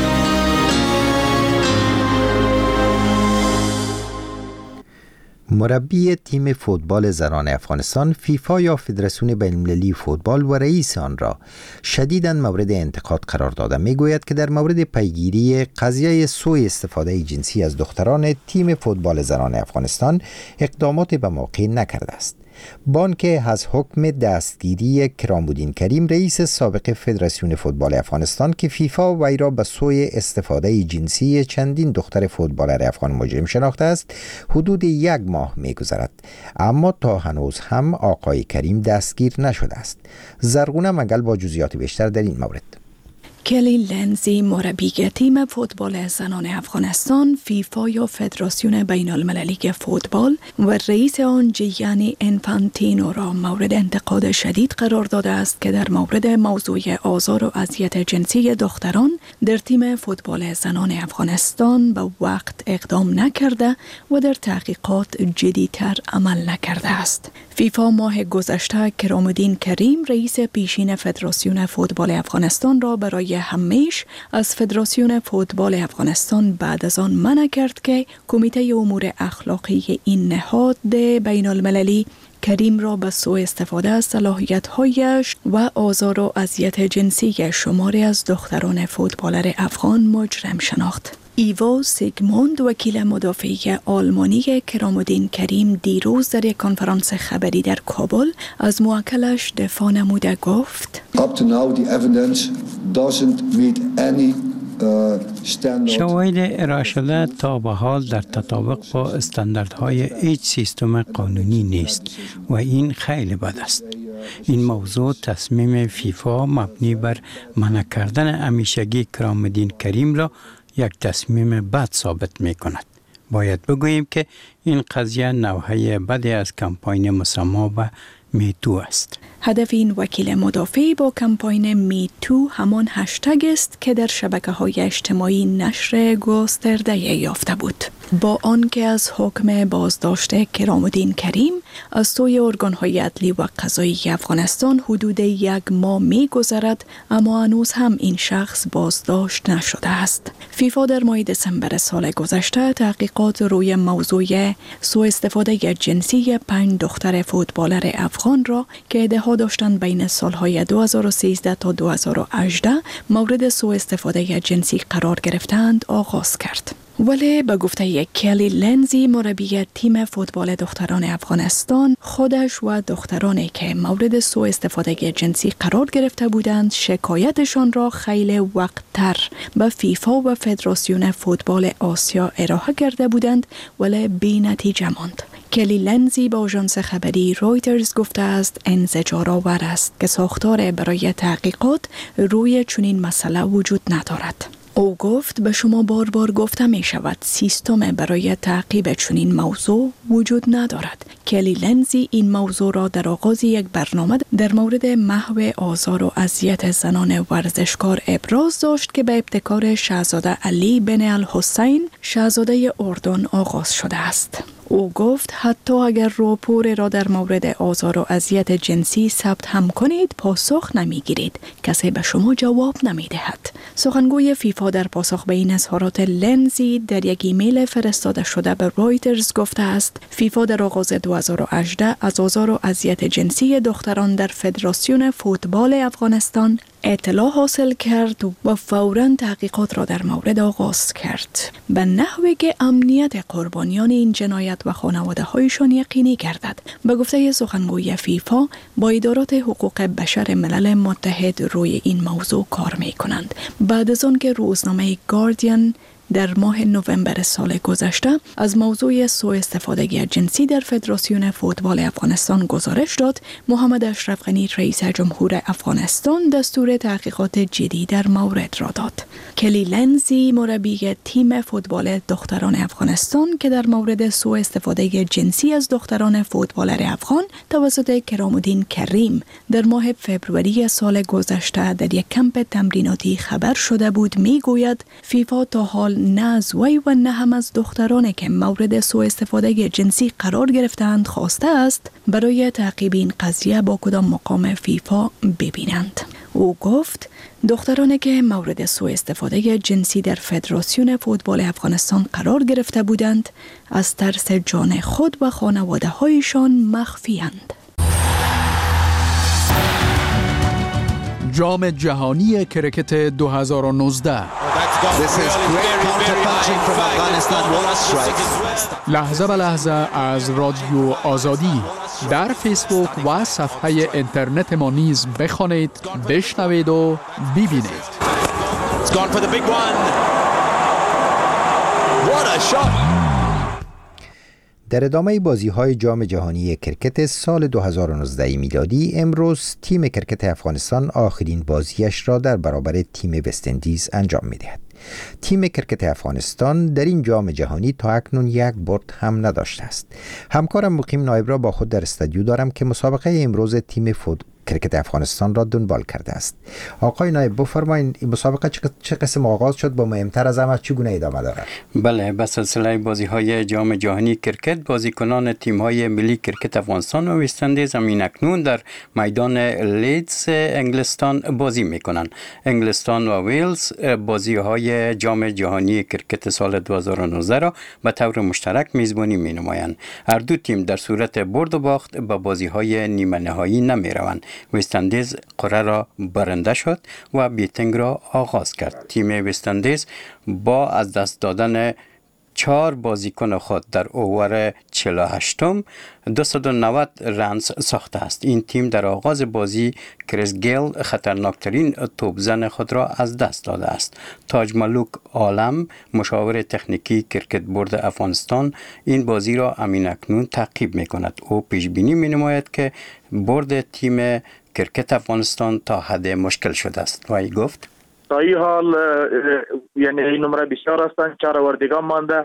مربی تیم فوتبال زنان افغانستان فیفا یا فدراسیون بین‌المللی فوتبال و رئیس آن را شدیداً مورد انتقاد قرار داده میگوید که در مورد پیگیری قضیه سوء استفاده جنسی از دختران تیم فوتبال زنان افغانستان اقدامات به موقع نکرده است. بانک از حکم دستگیری کرام‌الدین کریم رئیس سابق فدراسیون فوتبال افغانستان که فیفا وی را به سوء استفاده جنسی چندین دختر فوتبالر افغان مجرم شناخته است حدود 1 ماه می‌گذرد، اما تا هنوز هم آقای کریم دستگیر نشده است. زرغونه منگل با جزئیات بیشتر در این مورد. کلی لنزی مربی تیم فوتبال زنان افغانستان فیفا یا فدراسیون بین المللی فوتبال و رئیس آن جیانی انفانتینو را مورد انتقاد شدید قرار داده است که در مورد موضوع آزار و اذیت جنسی دختران در تیم فوتبال زنان افغانستان به وقت اقدام نکرده و در تحقیقات جدی‌تر عمل نکرده است. فیفا ماه گذشته کرام‌الدین کریم رئیس پیشین فدراسیون فوتبال افغانستان را برای همیشه از فدراسیون فوتبال افغانستان بعد از آن منع کرد که کمیته امور اخلاقی این نهاد بین المللی کریم را به سوء استفاده از صلاحیت‌هایش و آزار و اذیت جنسی شماری از دختران فوتبالر افغان مجرم شناخت. ایوا سیگموند وکیل مدافعی آلمانی کرام‌الدین کریم دیروز در یک کنفرانس خبری در کابل از موکلش دفاع نموده گفت شواهد ارائه شده تا به حال در تطابق با استانداردهای هیچ سیستم قانونی نیست و این خیلی بد است. این موضوع تصمیم فیفا مبنی بر منع کردن همیشگی کرام‌الدین کریم را یک تصمیم بد ثابت می کند. باید بگوییم که این قضیه نوحه بدی از کمپاین مسمى به میتو است. هدف این وکیل مدافع با کمپاین میتو همان هشتگ است که در شبکه‌های اجتماعی نشر گسترده یافته بود. با آنکه از حکم بازداشت کرام‌الدین کریم از سوی ارگان‌های عدلی و قضایی افغانستان حدود 1 ماه می‌گذرد، اما هنوز هم این شخص بازداشت نشده است. فیفا در ماه دسامبر سال گذشته تحقیقات روی موضوع سوء استفاده جنسی 5 دختر فوتبالر افغان را که ادعا داشتند بین سالهای 2013 تا 2018 مورد سوء استفاده جنسی قرار گرفتند آغاز کرد. ولی به گفته کلی لنزی مربی تیم فوتبال دختران افغانستان، خودش و دخترانی که مورد سوء استفاده جنسی قرار گرفته بودند شکایتشان را خیلی وقت‌تر به فیفا و فدراسیون فوتبال آسیا ارائه کرده بودند ولی بی نتیجه ماند. کلی لنزی با آژانس خبری رویترز گفته است انزجارآور است که ساختار برای تحقیقات روی چنین مسئله وجود ندارد. او گفت به شما بار بار گفته می شود سیستم برای تعقیب چنین موضوع وجود ندارد. کلی لنزی این موضوع را در آغاز یک برنامه در مورد محو آزار و اذیت زنان ورزشکار ابراز داشت که به ابتکار شاهزاده علی بن الحسین شاهزاده اردن آغاز شده است. او گفت حتی اگر راپور را در مورد آزار و اذیت جنسی ثبت هم کنید پاسخ نمیگیرید. کسی به شما جواب نمیدهد. سخنگوی فیفا در پاسخ به این اظهارات لنزی در یک ایمیل فرستاده شده به رویترز گفته است فیفا در آغاز 2018 از آزار و اذیت جنسی دختران در فدراسیون فوتبال افغانستان اطلاع حاصل کرد و فوراً تحقیقات را در مورد آغاز کرد به نحوی که امنیت قربانیان این جنایت و خانواده هایشان یقینی گردد. به گفته سخنگوی فیفا با ادارات حقوق بشر ملل متحد روی این موضوع کار می کنند. بعد از آن که روزنامه گاردین در ماه نوامبر سال گذشته از موضوع سوء استفاده جنسی در فدراسیون فوتبال افغانستان گزارش داد، محمد اشرف غنی رئیس جمهور افغانستان دستور تحقیقات جدی در مورد را داد. کلی لنزی مربی تیم فوتبال دختران افغانستان که در مورد سوء استفاده جنسی از دختران فوتبالر افغان توسط کرام‌الدین کریم در ماه فوریه سال گذشته در یک کمپ تمریناتی خبر شده بود میگوید فیفا تا حال نه از وی و نه هم از دخترانی که مورد سوء استفاده جنسی قرار گرفتند خواسته است برای تعقیب این قضیه با کدام مقام فیفا ببینند. او گفت دخترانی که مورد سوء استفاده جنسی در فدراسیون فوتبال افغانستان قرار گرفته بودند از ترس جان خود و خانواده هایشان مخفی‌اند. جام جهانی کرکت 2019 لحظه به لحظه از رادیو آزادی در فیسبوک و صفحه اینترنت ما نیز بخوانید، بشنوید و ببینید. در ادامه بازی‌های جام جهانی کرکت سال 2019 میلادی امروز تیم کرکت افغانستان آخرین بازیش را در برابر تیم وست اندیز انجام می‌دهد. تیم کرکت افغانستان در این جام جهانی تا اکنون یک برد هم نداشته است. همکارم مقیم نایب را با خود در استودیو دارم که مسابقه امروز تیم کرکت افغانستان را دنبال کرده است. آقای نایب بفرمایید این مسابقه چه قسم آغاز شد، با مهمتر از همه چگونه ادامه دارد؟ بله، به سلسله بازی‌های جام جهانی کرکت بازیکنان تیم‌های ملی کرکت افغانستان و وست اندیز اکنون در میدان لیدز انگلستان بازی می‌کنند. انگلستان و ویلز بازی‌های جام جهانی کرکت سال 2019 را به طور مشترک میزبانی می‌نمایند. هر دو تیم در صورت برد و باخت به بازی‌های نیمه نهایی نمی‌روند. وست اندیز قرعه را برنده شد و بیتینگ را آغاز کرد. تیم وست اندیز با از دست دادن 4 بازیکن خود در اوور 48م 290 رنز ساخته است. این تیم در آغاز بازی کریس گیل خطرناکترین توپزن خود را از دست داده است. تاج ملوک عالم مشاور تکنیکی کرکت بورد افغانستان این بازی را اکنون تعقیب می کند. او پیش بینی می نماید که بورد تیم کرکت افغانستان تا حد مشکل شده است. و ای گفت تا این حال یعنی این نمره بسیار هستند، 4 وردگان مانده،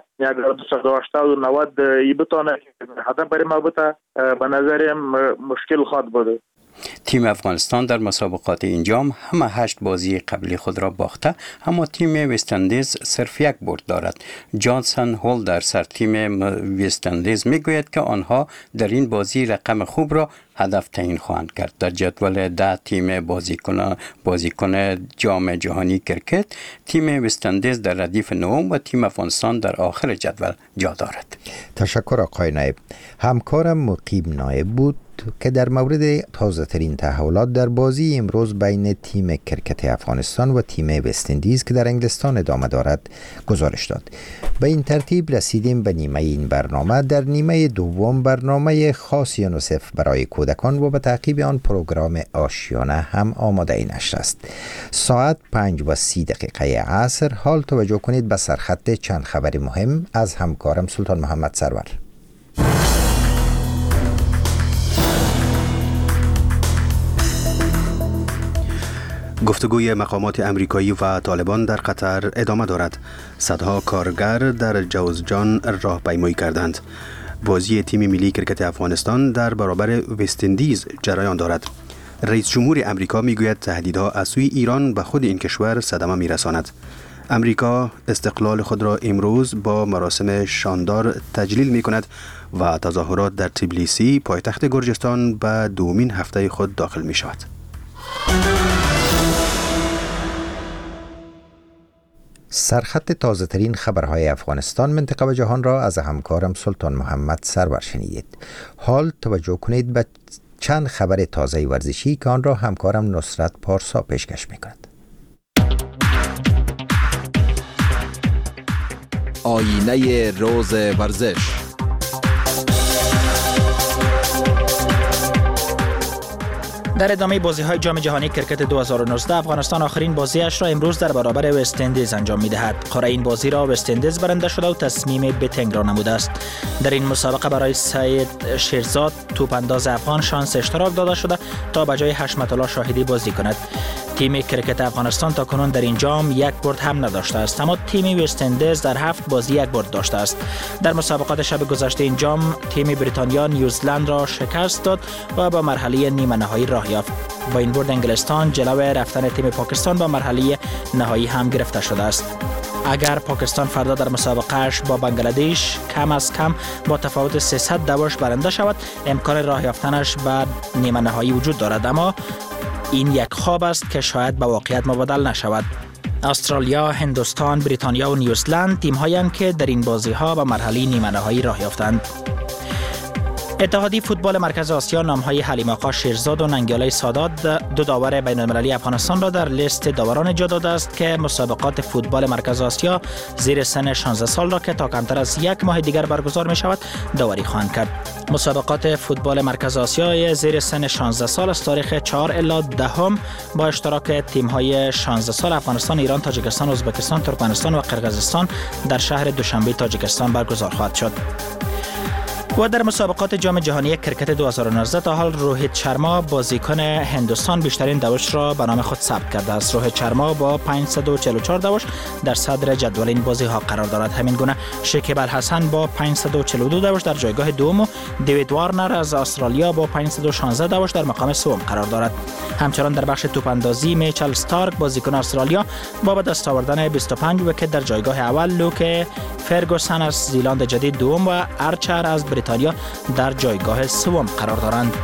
290 ای بتانه حتی برای ما بتا به نظرم مشکل خواهد بود. تیم افغانستان در مسابقات این جام همه 8 بازی قبلی خود را باخته، اما تیم وست اندیز صرف 1 برد دارد. جانسن هول در سر تیم وست اندیز میگوید که آنها در این بازی رقم خوب را هدف تعیین خواهند کرد. در جدول 10 تیم بازیکن جام جهانی کرکت تیم وست اندیز در ردیف نهم و تیم افغانستان در آخر جدول جا دارد. تشکر آقای نایب. همکارم مقیم نایب بود که در مورد تازه ترین تحولات در بازی امروز بین تیم کرکت افغانستان و تیم وست اندیز که در انگلستان ادامه دارد گزارش داد. به این ترتیب رسیدیم به نیمه این برنامه. در نیمه دوم برنامه خاص یونیسف برای کودکان و به تعقیب آن پروگرام آشیانه هم آماده نشر است. ساعت 5:30 عصر حال توجه کنید به سرخط چند خبر مهم از همکارم سلطان محمد سرور. گفتگوی مقامات امریکایی و طالبان در قطر ادامه دارد. صدها کارگر در جوزجان راهپیمایی کردند. بازی تیم ملی کرکت افغانستان در برابر وست اندیز جریان دارد. رئیس جمهور امریکا میگوید تهدیدها از سوی ایران به خود این کشور صدمه میرساند. امریکا استقلال خود را امروز با مراسم شاندار تجلیل می کند و تظاهرات در تبلیسی پایتخت گرجستان به دومین هفته خود داخل می شود. سرخط تازه ترین خبرهای افغانستان، منطقه و جهان را از همکارم سلطان محمد سرور شنیدید. حال توجه کنید به چند خبر تازه ورزشی که آن را همکارم نصرت پارسا پیشکش می کند. آینه روز ورزش. در ادامه بازی‌های جام جهانی کرکت 2019 افغانستان آخرین بازیش را امروز در برابر وست اندیز انجام می‌دهد. قرعه این بازی را وست اندیز برنده شده و تصمیم به تنگ را نموده است. در این مسابقه برای سید شیرزاد توپانداز افغان شانس اشتراک داده شده تا به جای حشمت الله شاهدی بازی کند. تیم کرکت افغانستان تاکنون در این جام یک برد هم نداشته است، اما تیم وست اندیز در 7 بازی یک برد داشته است. در مسابقات شب گذشته این جام تیم بریتانیا نیوزلند را شکست داد و به مرحله نیمه نهایی راه یافت. با این برد انگلستان جلو رفتن تیم پاکستان به مرحله نهایی هم گرفته شده است. اگر پاکستان فردا در مسابقهش با بنگلادش کم از کم با تفاوت 300 دواش برنده شود، امکان راه یافتنش به نیمه نهایی وجود دارد، اما این یک خواب است که شاید به واقعیت مبدل نشود. استرالیا، هندوستان، بریتانیا و نیوزلند تیم‌هایی هستند که در این بازی‌ها به مرحله نیمه نهایی راه یافتند. اتحادیه فوتبال مرکز آسیا نام‌های حلیم آقا شیرزاد و ننگیاله سادات دو داور بین‌المللی افغانستان را در لیست داوران جا داده است که مسابقات فوتبال مرکز آسیا زیر سن 16 سال را که تا کمتر از یک ماه دیگر برگزار می‌شود داوری خواهند کرد. مسابقات فوتبال مرکز آسیا زیر سن 16 سال از تاریخ 4 الی 10 با اشتراک تیم‌های 16 سال افغانستان، ایران، تاجیکستان، ازبکستان، ترکمنستان و قرقیزستان در شهر دوشنبه تاجیکستان برگزار خواهد شد. و در مسابقات جام جهانی کرکت 2019 تا حال روهیت شرما بازیکن هندوستان بیشترین دوش را به نام خود ثبت کرده است. روهیت شرما با 544 دوش در صدر جدول این بازی ها قرار دارد. همین گونه شکیب الحسن با 542 دوش در جایگاه دوم و دیوید وارنر از استرالیا با 516 دوش در مقام سوم قرار دارد. همچنان در بخش توپاندازی میچل استارک بازیکن استرالیا با به دست آوردن 25 ویکت در جایگاه اول، لوک فرگوسن از زیلند جدید دوم و ارچر از بریتانیا در جایگاه سوم قرار دارند.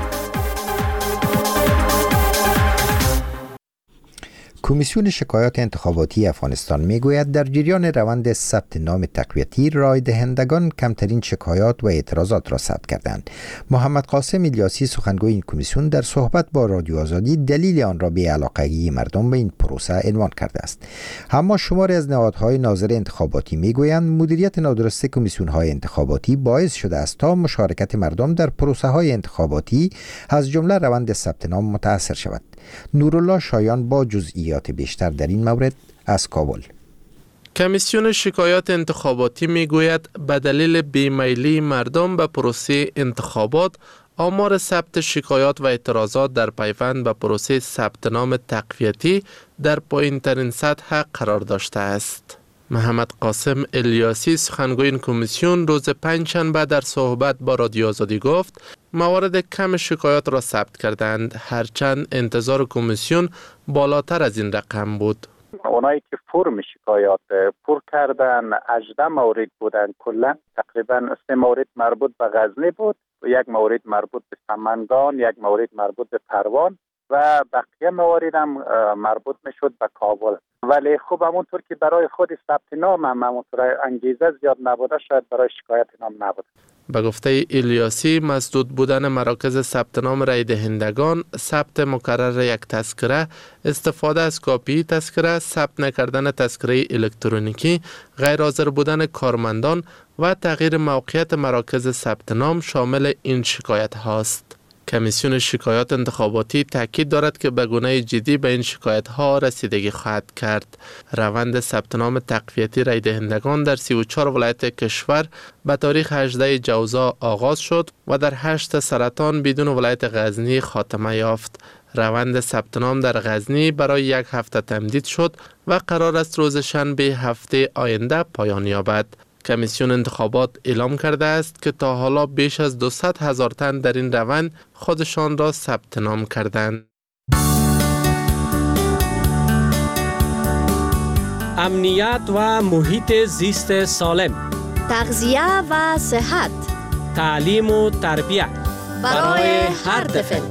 کمیسیون شکایات انتخاباتی افغانستان میگوید در جریان روند ثبت نام تقویتی رای دهندگان کمترین شکایات و اعتراضات را ثبت کردند. محمد قاسم الیاسی سخنگوی این کمیسیون در صحبت با رادیو آزادی دلیل آن را بی‌علاقگی مردم به این پروسه عنوان کرده است. اما شماری از نهادهای ناظر انتخاباتی میگویند مدیریت نادرست کمیسیون‌های انتخاباتی باعث شده است تا مشارکت مردم در پروسه‌های انتخاباتی از جمله روند ثبت نام متأثر شود. نورالله شایان با جزئیات بیشتر در این مورد از کابل. کمیسیون شکایات انتخاباتی میگوید به دلیل بیمیلی مردم به پروسه انتخابات آمار ثبت شکایات و اعتراضات در پیوند به پروسه ثبت نام تقویتی در پایین‌ترین سطح قرار داشته است. محمد قاسم الیاسی سخنگوی این کمیسیون روز پنجشنبه در صحبت با رادیو آزادی گفت موارد کم شکایات را ثبت کردند، هرچند انتظار کمیسیون بالاتر از این رقم بود. اونایی که فرم شکایات پر کردن 18 مورد بودن، کلا تقریبا 3 مورد مربوط به غزنی بود و 1 مورد مربوط به سمنگان، 1 مورد مربوط به پروان و بقیه موارد هم مربوط میشد به کابل. ولی خب همونطور که برای خود ثبت نام هم همونطور انگیزه زیاد نبوده، شاید برای شکایت نام نبود. به گفته الیاسی، مسدود بودن مراکز ثبت نام رای دهندگان، ثبت مکرر یک تذکره، استفاده از کاپی تذکره، ثبت نکردن تذکره الکترونیکی، غیر حاضر بودن کارمندان و تغییر موقعیت مراکز ثبت نام شامل این شکایت هاست. کمیسیون شکایات انتخاباتی تاکید دارد که به گونه جدی به این شکایت ها رسیدگی خواهد کرد. روند ثبت نام تقویتی رای دهندگان در 34 ولایت کشور به تاریخ 18 جوزا آغاز شد و در 8 سرطان بدون ولایت غزنی خاتمه یافت. روند ثبت نام در غزنی برای 1 هفته تمدید شد و قرار است روز شنبه هفته آینده پایان یابد. کمیسیون انتخابات اعلام کرده است که تا حالا بیش از 200,000 تن در این روند خودشان را ثبت نام کردند. امنیت و محیط زیست سالم، تغذیه و صحت، تعلیم و تربیت برای هر طفل.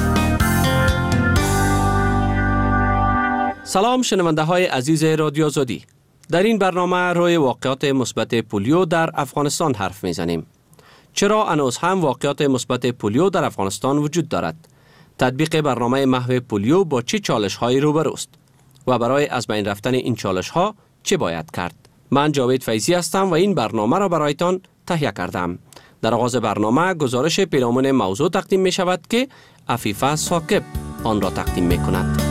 سلام شنونده های عزیز رادیو آزادی. در این برنامه روی واقعات مثبت پولیو در افغانستان حرف میزنیم. چرا هنوز هم واقعات مثبت پولیو در افغانستان وجود دارد؟ تطبیق برنامه محو پولیو با چه چالش‌هایی روبروست؟ و برای از بین رفتن این چالش‌ها چه باید کرد؟ من جاوید فیضی هستم و این برنامه را برایتان تهیه کردم. در آغاز برنامه گزارش پیرامون موضوع تقدیم می شود که عفیفه ثاقب آن را تقدیم می کند.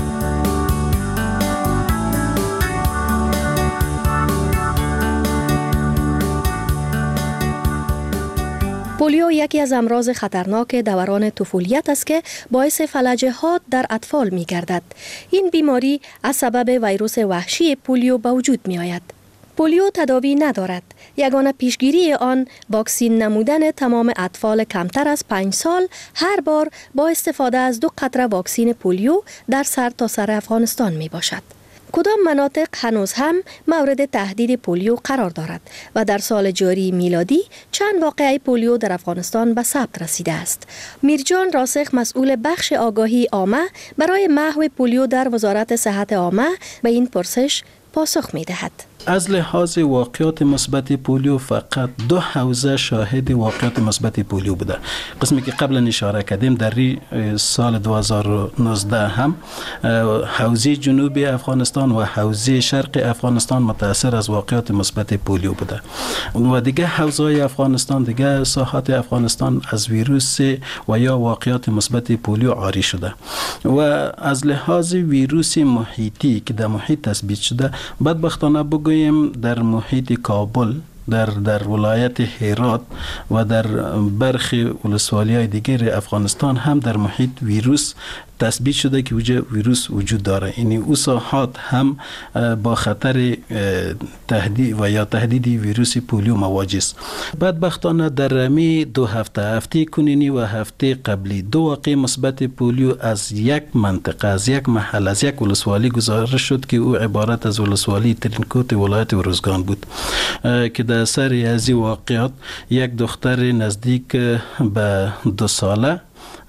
پولیو یکی از امراض خطرناک دوران طفولیت است که باعث فلج حاد در اطفال می گردد. این بیماری از سبب ویروس وحشی پولیو به وجود می آید. پولیو تداوی ندارد. یگانه پیشگیری آن واکسین نمودن تمام اطفال کمتر از 5 سال هر بار با استفاده از 2 قطره واکسین پولیو در سرتاسر افغانستان می باشد. کدام مناطق هنوز هم مورد تهدید پولیو قرار دارد و در سال جاری میلادی چند واقعه پولیو در افغانستان به ثبت رسیده است؟ میرجان راسخ مسئول بخش آگاهی عامه برای محو پولیو در وزارت صحت عامه به این پرسش پاسخ می دهد. از لحاظ واقعات مثبت پولیو فقط 2 حوزه شاهد واقعات مثبت پولیو بوده. قسمی که قبلا اشاره کردیم در سال 2019 هم حوزه جنوب افغانستان و حوزه شرق افغانستان متاثر از واقعات مثبت پولیو بوده و دیگه حوزه افغانستان، دیگه ساحات افغانستان از ویروس و یا واقعات مثبت پولیو عاری شده. و از لحاظ ویروس محیطی که در محیط تثبیت شده، بدبختانه در محیط کابل، در ولایت هرات و در برخی ولسوالی‌های دیگر افغانستان هم در محیط ویروس تثبیت شده که ویروس وجود داره. یعنی او ساحات هم با خطر تهدید و یا تهدید ویروس پولیو مواجه است. بدبختانه در رمی 2 هفته کنونی و هفته قبلی 2 واقعه مثبت پولیو از یک منطقه، از یک محل، از یک ولسوالی گزارش شد که او عبارت از ولسوالی ترینکوت ولایت ورزگان بود که در اثر از واقعات یک دختر نزدیک به 2 ساله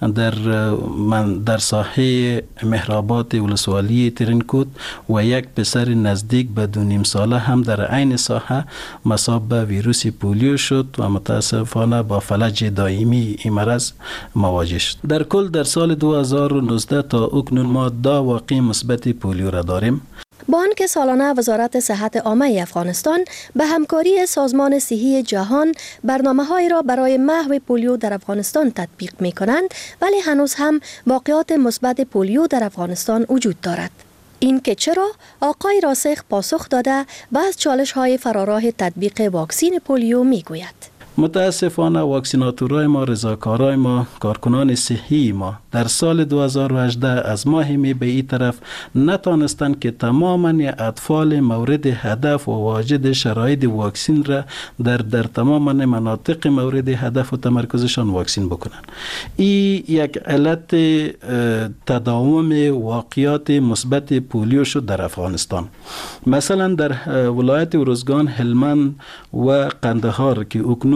در ساحه مهرآباد ولسوالی ترینکوت و یک پسر نزدیک به 2.5 ساله هم در عین ساحه مصاب به ویروس پولیو شد و متاسفانه با فلج دائمی این مرض مواجه شد. در کل در سال 2019 تا اکنون ما 2 واقعه مثبت پولیو را داریم. با آنکه سالانه وزارت صحت عامه افغانستان به همکاری سازمان صحی جهان برنامه‌هایی را برای محو پولیو در افغانستان تطبیق می‌کنند، ولی هنوز هم واقعات مثبت پولیو در افغانستان وجود دارد. این که چرا؟ آقای راسخ پاسخ داده و از چالش‌های فراراه تطبیق واکسین پولیو می‌گوید. متاسفانه واکسیناتورای ما، رضاکارای ما، کارکنان صحی ما در سال 2018 از ماه می به این طرف نتانستند که تماما اطفال مورد هدف و واجد شرایط واکسین را در تمام مناطق مورد هدف و تمرکزشان واکسین بکنند. این یک علت تداوم واقعات مثبت پولیو شد در افغانستان. مثلا در ولایت ورزگان، هلمند و قندهار که اکنون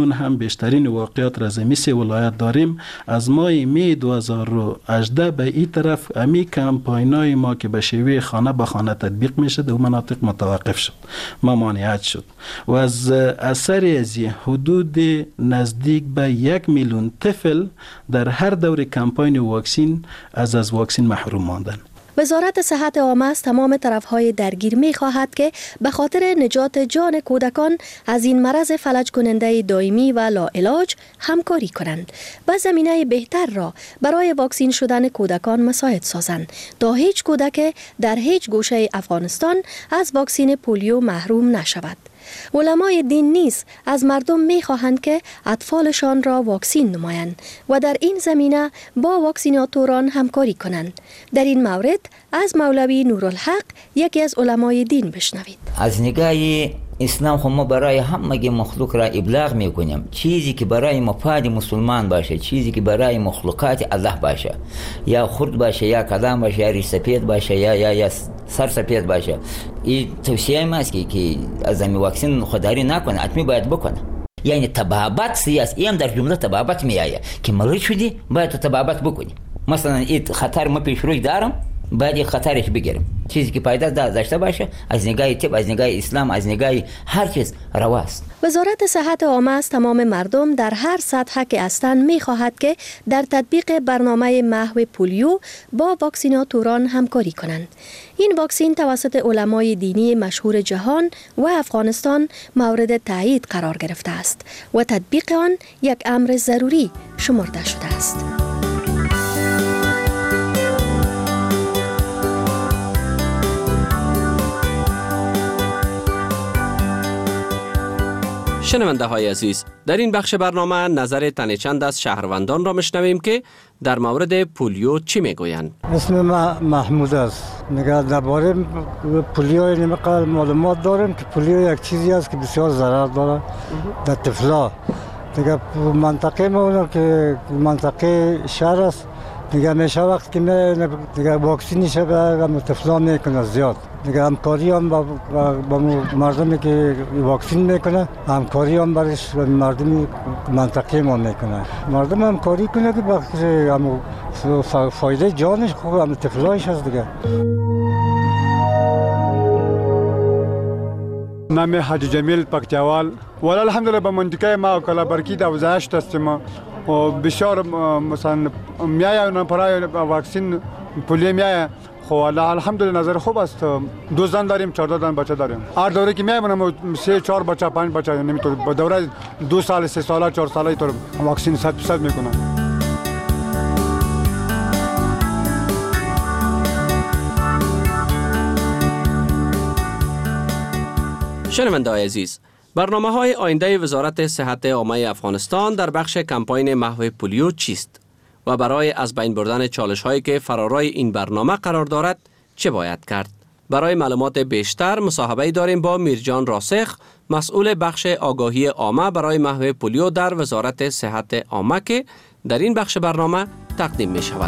اکنون هم بیشترین واقعات را از این 3 ولایت داریم. از ماه می 2018 به این طرف امی کمپاینای ما که به شیوه خانه به خانه تطبیق میشه در مناطق متوقف شد، ممانعت شد و از اثر از حدود نزدیک به 1 میلیون طفل در هر دور کمپاین واکسین از واکسین محروم ماندن. وزارت صحت عامه از تمام طرفهای درگیر می خواهد که به خاطر نجات جان کودکان از این مرض فلج کننده دائمی و لاعلاج همکاری کنند و زمینه بهتر را برای واکسین شدن کودکان مساعد سازند تا هیچ کودک در هیچ گوشه افغانستان از واکسین پولیو محروم نشود. علمای دین نیز از مردم می خواهند که اطفالشان را واکسین نمایند و در این زمینه با واکسیناتوران همکاری کنند. در این مورد از مولوی نورالحق یکی از علمای دین بشنوید. از نگاه اسلام خو ما برای همه مخلوق را ابلاغ میکنیم، چیزی که برای مفاد مسلمان باشه، چیزی که برای مخلوقات الله باشه، یا خرد باشه یا کلام باشه یا ریش سپید باشه یا سر سپید باشه، این توصیه ماست که از این واکسین خودداری نکنه، حتمی باید بکنه. یعنی تبابت سیاسی هم در جمله تبابت میآید که مریض شدی باید تبابت بکنی. مثلا این خطر ما پیش روی دارم، باید یک خطرش بگیریم، چیزی که پایدار داشته باشه از نگاه طب، از نگاه اسلام، از نگاه هر چیز رواست. وزارت صحت عامه از تمام مردم در هر سطح که هستند می‌خواهد که در تطبیق برنامه محو پولیو با واکسیناتوران همکاری کنند. این واکسین توسط علمای دینی مشهور جهان و افغانستان مورد تایید قرار گرفته است و تطبیق آن یک امر ضروری شمرده شده است. شنونده های عزیز، در این بخش برنامه نظر تن چند از شهروندان را میشنویم که در مورد پولیو چی میگویند. اسم محمود است. نگاه درباره پولیو این معلومات داریم که پولیو یک چیزی است که بسیار ضرر داره در طفلا. دیگه منطقه ما که منطقه شهر است، دیگه میشه وقت که دیگه واکسینش به طفلا میکنه زیاد. دیگه همکاری هم با مردمی که واکسین میکنه، همکاری هم برش مردمی منطقه ما میکنه. مردم همکاری کنه که با فایده جانش خوب هم طفلایش هست دیگه. نام حاجی جمیل پکتیوال ولی الحمدلله به منطقه ما کلابرکی دا وزایش هستیم و بسیار مثلا میایه برای واکسین پولیو میایه. خب الحمدلله نظر خوب است. 2 زن داریم، 14 تا بچه داریم. هر دوره که میایم 3-4 بچه 5 بچه نمیتونه با دوره 2 سال 3 ساله 4 ساله طور واکسین 100% میکنن. شنونده‌های عزیز، برنامه‌های آینده وزارت صحت عامه افغانستان در بخش کمپاین محو پولیو چیست و برای از بین بردن چالش‌هایی که فرارای این برنامه قرار دارد چه باید کرد؟ برای معلومات بیشتر مصاحبه‌ای داریم با میرجان راسخ، مسئول بخش آگاهی عامه برای محو پولیو در وزارت صحت عامه که در این بخش برنامه تقدیم می‌شود.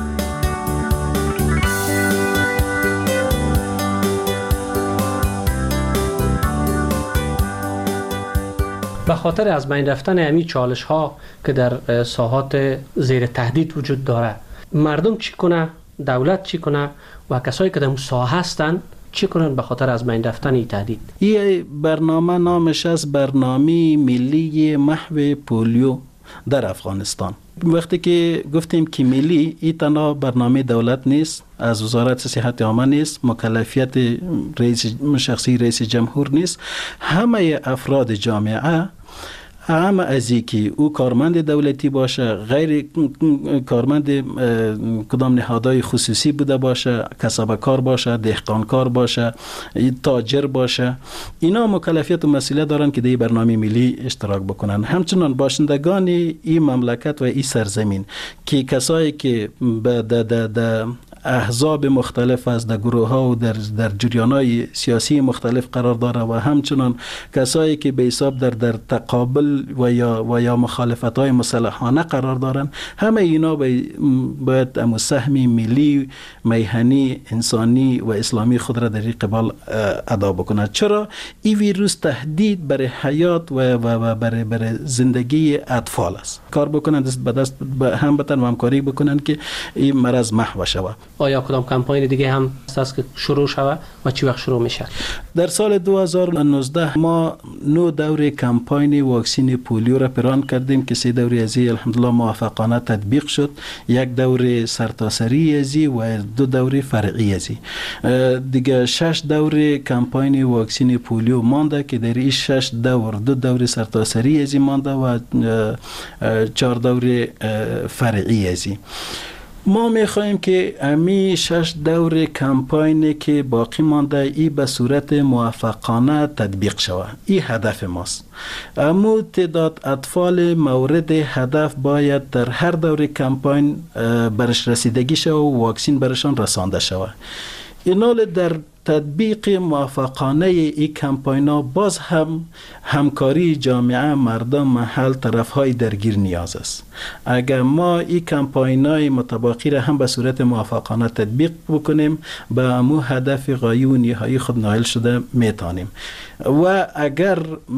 به خاطر از بین رفتن امی چالش ها که در ساحات زیر تهدید وجود داره، مردم چی کنه، دولت چی کنه و کسایی که در ساحه هستند چی کنن به خاطر از بین رفتن این تهدید؟ این برنامه نامش از برنامه ملی محو پولیو در افغانستان. وقتی که گفتیم که ملی، این تنها برنامه دولت نیست، از وزارت صحت عامه نیست، مکلفیت شخصی رئیس جمهور نیست، همه افراد جامعه، همه از که او کارمند دولتی باشه، غیر کارمند کدام نهادهای خصوصی بوده باشه، کسبکار باشه، دهقانکار باشه، تاجر باشه، اینا مکلفیت و مسئولیت دارن که در برنامه ملی اشتراک بکنن. همچنان باشندگان این مملکت و این سرزمین که کسایی که به احزاب مختلف است، در گروه ها و در جریان های سیاسی مختلف قرار داره و همچنان کسایی که به حساب در تقابل و یا مخالفت های مسلحانه قرار دارن، همه اینا باید امو سهم ملی، میهنی، انسانی و اسلامی خود را در این قبال ادا بکنند. چرا این ویروس تهدید برای حیات و برای زندگی اطفال است. کار بکنند دست به دست هم بتن و همکاری بکنند که این مرض محو شود. آیا کدام کمپاین دیگه هم است که شروع شود و چی وقت شروع میشه؟ در سال 2019 ما 9 دوره کمپاین واکسین پولیو را پیران کردیم که 3 دوره ازی الحمدلله موفقانه تطبیق شد. 1 دوره سرتاسری ازی و 2 دوره فرعی ازی. دیگه 6 دوره کمپاین واکسین پولیو مانده که در این 6 دور 2 دوره سرتاسری ازی مانده و 4 دوره فرعی ازی. ما میخواهیم که امی 6 دور کمپاین که باقی مانده ای به صورت موفقانه تطبیق شود. این هدف ماست. اما تعداد اطفال مورد هدف باید در هر دور کمپاین برش رسیدگی شود و واکسین برشان رسانده شود. اینال در تطبیق موفقانه این کمپاینا باز هم همکاری جامعه، مردم، محل، طرفهای درگیر نیاز است. اگر ما این کمپاینای متباقی را هم به صورت موفقانه تطبیق بکنیم به امو هدف غایی و نهایی خود نائل شده میتانیم. و اگر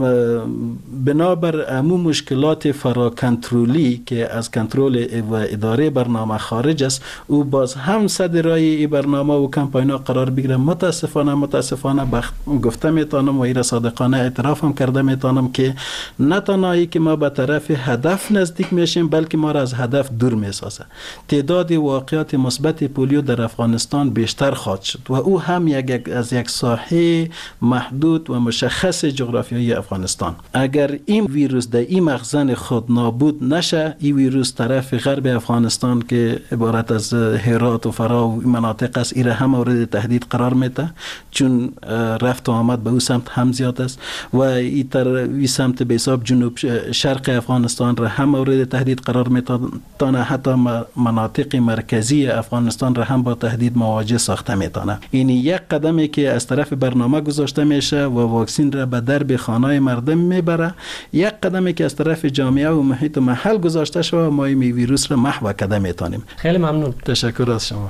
بنابر امو مشکلات فراکنترولی که از کنترل و اداره برنامه خارج است او باز هم صدرای این برنامه و کمپاینا قرار بگیره، متاسفانه گفته میتونم و این صادقانه اعتراف هم کرده میتونم که نه تنهایی که ما به طرف هدف نزدیک میشیم بلکه ما را از هدف دور میسازه. تعداد واقعات مثبت پولیو در افغانستان بیشتر خواهد شد و او هم از یک ساحه محدود و مشخص جغرافیایی افغانستان. اگر این ویروس در این مخزن خود نابود نشه، این ویروس طرف غرب افغانستان که عبارت از هرات و فرا و مناطق است ایره هم مورد تهدید قرار میده، چون رفت و آمد به او سمت هم زیاد است و این سمت به حساب جنوب شرق افغانستان را هم مورد تهدید قرار میتونه، حتی مناطق مرکزی افغانستان را هم با تهدید مواجه ساخته میتونه. این یک قدمی که از طرف برنامه گذاشته میشه و واکسین را به درب خانه مردم میبره، یک قدمی که از طرف جامعه و محیط و محل گذاشته شده و ما این ویروس را محو کرده میتونیم. خیلی ممنون. تشکر از شما.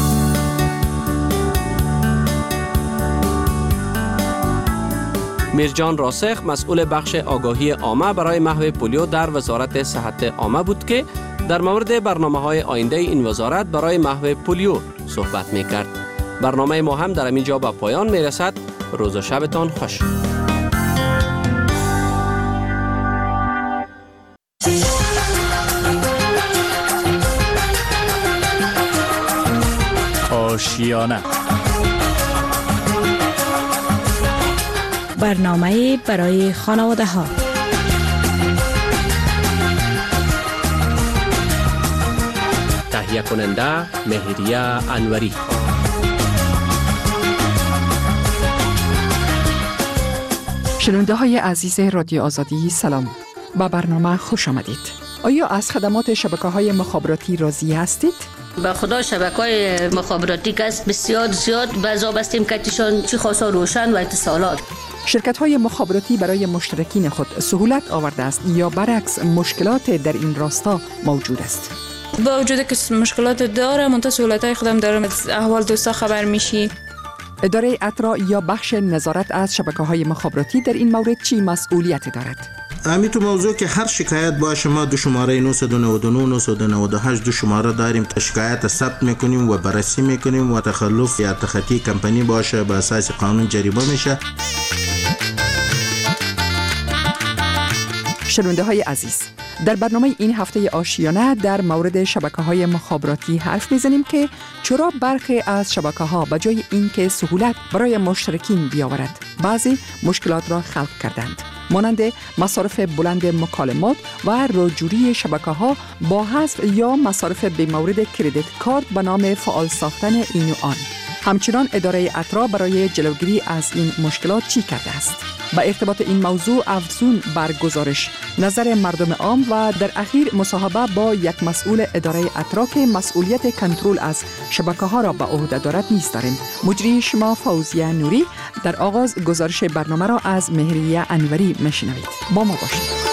میرجان راسخ مسئول بخش آگاهی عامه برای محو پولیو در وزارت صحت عامه بود که در مورد برنامه‌های آینده این وزارت برای محو پولیو صحبت می‌کرد. برنامه ما هم در اینجا به پایان میرسد. روز و شبتان خوش. آشیانه برنامه برای خانواده ها. تهیه کننده مهریه انوری. شنونده های عزیز رادیو آزادی سلام. با برنامه خوش آمدید. آیا از خدمات شبکه‌های مخابراتی راضی هستید؟ به خدا شبکه‌های مخابراتی که بسیار زیاد بزرگ هستیم که چی خاصا روشن و اتصالات. شرکت‌های مخابراتی برای مشترکین خود سهولت آورده است یا برعکس مشکلات در این راستا موجود است؟ با وجود که مشکلات داره منتها سهولت‌های خودم دارم، از احوال دوستا خبر میشی. اداره اطراع یا بخش نظارت از شبکه‌های مخابراتی در این مورد چی مسئولیت دارد؟ امی تو موضوع که هر شکایت باشه ما دو شماره 999 998 دو شماره داریم تا شکایت ثبت میکنیم و بررسی میکنیم و تخلف یا تخطی کمپانی باشه به اساس قانون جریمه میشه. شنونده های عزیز، در برنامه این هفته آشیانه در مورد شبکه‌های مخابراتی حرف میزنیم که چرا برخی از شبکه‌ها به جای اینکه سهولت برای مشترکین بیاورد بعضی مشکلات را خلق کردند، مانند مصارف بلند مکالمات و رجوعی شبکه‌ها با حذف یا مصارف به مورد کردیت کارت به نام فعال ساختن این و آن. همچنان اداره اترا برای جلوگیری از این مشکلات چی کرده است؟ با ارتباط این موضوع افزون بر گزارش نظر مردم عام و در اخیر مصاحبه با یک مسئول اداره اترا که مسئولیت کنترل از شبکه‌ها را به عهده دارد نیز داریم. مجری شما فوزیه نوری در آغاز گزارش برنامه را از مهریه انوری میشنوید. با ما باشید.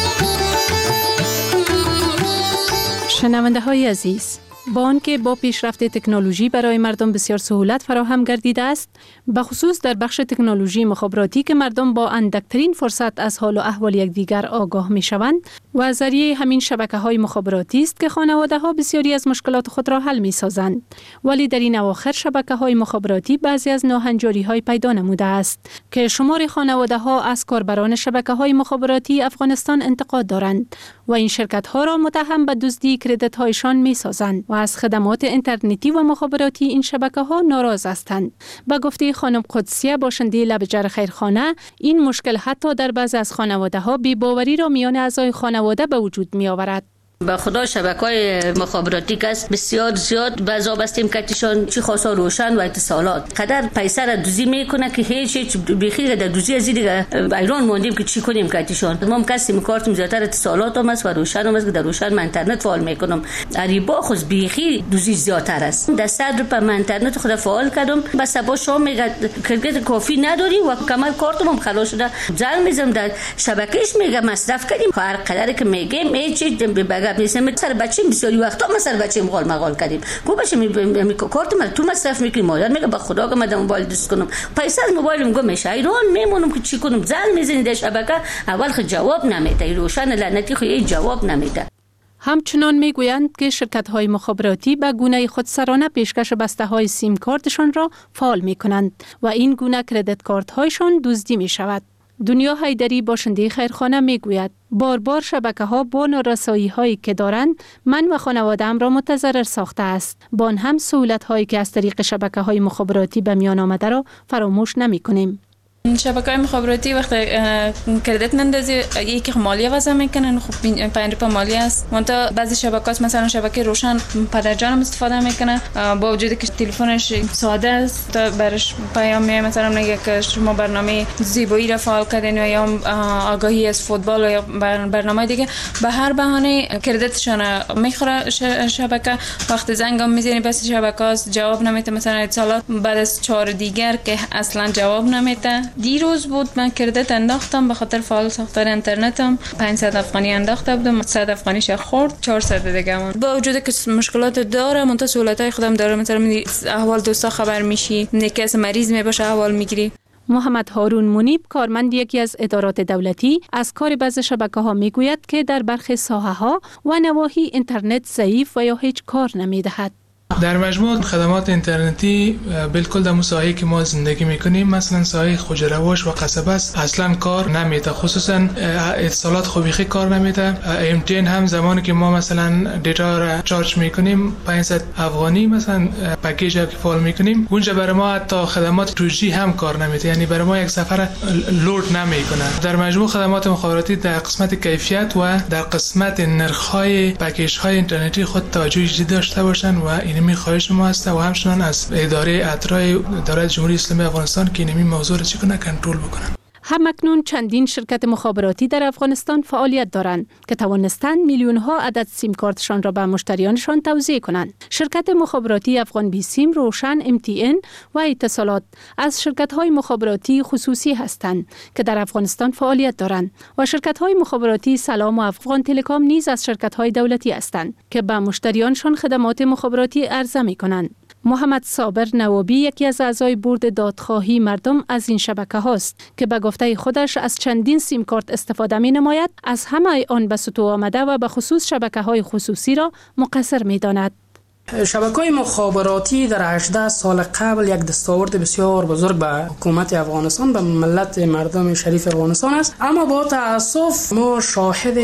شنونده های عزیز، با آنکه با پیشرفت تکنولوژی برای مردم بسیار سهولت فراهم گردیده است، به خصوص در بخش تکنولوژی مخابراتی که مردم با اندکترین فرصت از حال و احوال یکدیگر آگاه می شوند و از ذریعه همین شبکه‌های مخابراتی است که خانواده‌ها بسیاری از مشکلات خود را حل می سازند. ولی در این اواخر شبکه‌های مخابراتی بعضی از ناهنجاری‌های پیدا نموده است که شمار خانواده‌ها از کاربران شبکه‌های مخابراتی افغانستان انتقاد دارند و این شرکت‌ها را متهم به دزدی کردیت‌هایشان می سازند و از خدمات اینترنتی و مخابراتی این شبکه‌ها ناراض هستند. با گفته خانم قدسیه باشنده لبجر خیرخانه، این مشکل حتی در بعضی از خانواده‌ها بی‌باوری را میان اعضای خانواده به وجود می‌آورد. به خدا شبکه‌های مخابراتی است بسیار زیاد بعضا بستیم کتیشان چی خاصا روشن و اتصالات قدر پیسه را دوزی میکنه که هیچ بیخی در دوزی از دیگه ایران موندیم که چی کنیم کتیشان. ما کسیم کارتم زیاتر اتصالات هم است و روشن هم است که در روشن من اینترنت فعال میکنم. اریبا خود بیخی دوزی زیاتر است. در 100 روپیه من اینترنت خود فعال کردم بس با شما میگه کردیت کافی نداری و کامل کارتم هم خلاص شده. زل میزم در شبکهش میگه مصرف کردیم هر قدر که میگیم هیچ مثلا سر بچه‌م بسیاری وقتا ما سر بچه‌م مغال کردیم کو باشه می کارت من تو مصرف میکنیم مادر میگه به خدا که من موبایل دست کنم پیسه از موبایلم گم میشه ایران میمونم که چی کنم زل میزنید در شبکه اول خود جواب نمیده روشن لعنتی خو جواب نمیده. همچنان میگویند که شرکت‌های مخابراتی به گونه خودسرانه پیشکش بسته‌های سیم کارتشان را فعال می‌کنند و این گونه کردیت کارت‌هایشان دزدی می‌شود. دنیا حیدری باشنده خیرخانه میگوید بار شبکه‌ها با نارسایی‌هایی که دارند من و خانواده‌ام را متضرر ساخته است. با آن هم سهولت‌هایی که از طریق شبکه‌های مخابراتی به میان آمده را فراموش نمی‌کنیم. شبکه‌های مخابراتی وقتی کردیت مندازی یکی مالیه وضع میکنن خب 5 روپیه مالیه است. منتها بعضی شبکه‌ها مثلا شبکه روشن پدرجانم استفاده میکنه با وجودی که تلفنش ساده است تا برش پیام میاد مثلا میگه که شما برنامه زیبایی را فعال کردین یا آگاهی از فوتبال یا برنامه دیگه به هر بهانه کردیتشون میخوره شبکه. وقتی زنگم میزنی بس شبکه جواب نمیده مثلا اتصالات بعد از 4 دیگر که اصلا جواب نمیده. دیروز بود من کردیت انداختم به خاطر فعال ساختن اینترنتم 500 افغانی انداخته بودم 100 افغانیش خورد 400 دیگه من با وجودی که مشکلات داره منتها سهولتای خودم داره مثلا احوال دوستا خبر میشی نکس مریض میباشه احوال میگیری. محمد هارون منیب کارمند یکی از ادارات دولتی از کار بعضی شبکه‌ها میگوید که در برخی ساحه‌ها و نواحی اینترنت ضعیف و یا هیچ کار نمیدهد. در مجموع خدمات اینترنتی بالکل در ساحه‌ای که ما زندگی میکنیم مثلا ساحه خوجرواش و قصبه است اصلا کار نمیده خصوصا اتصالات خوبیخی کار نمیده. MTN هم زمانی که ما مثلا دیتا را چارج میکنیم 500 افغانی مثلا پکیج که فعال میکنیم اونجا برای ما حتی خدمات 2G هم کار نمیده یعنی برای ما یک سفر لود نمیکنه. در مجموع خدمات مخابراتی در قسمت کیفیت و در قسمت نرخ‌های پکیج‌های اینترنتی خود توجه جدی داشته باشند و این خواهش ما است و همچنان از اداره اترای دولت جمهوری اسلامی افغانستان که این موضوع را چگونه کنترل بکنن. همکنون چندین شرکت مخابراتی در افغانستان فعالیت دارند که توانستند میلیون ها عدد سیم کارتشان را به مشتریانشان توزیع کنند. شرکت مخابراتی افغان بی سیم، روشن، MTN و اتصالات از شرکت های مخابراتی خصوصی هستند که در افغانستان فعالیت دارند و شرکت های مخابراتی سلام و افغان تلکام نیز از شرکت های دولتی هستند که به مشتریانشان خدمات مخابراتی عرضه می کنند. محمد صابر نوابی یکی از اعضای بورد دادخواهی مردم از این شبکه هاست که به گفته خودش از چندین سیم کارت استفاده می نماید، از همه آن به سطوح آمده و به خصوص شبکه های خصوصی را مقصر می داند. شبکه‌های مخابراتی در 18 سال قبل یک دستاورد بسیار بزرگ به حکومت افغانستان به ملت مردم شریف افغانستان است، اما با تأسف ما شاهد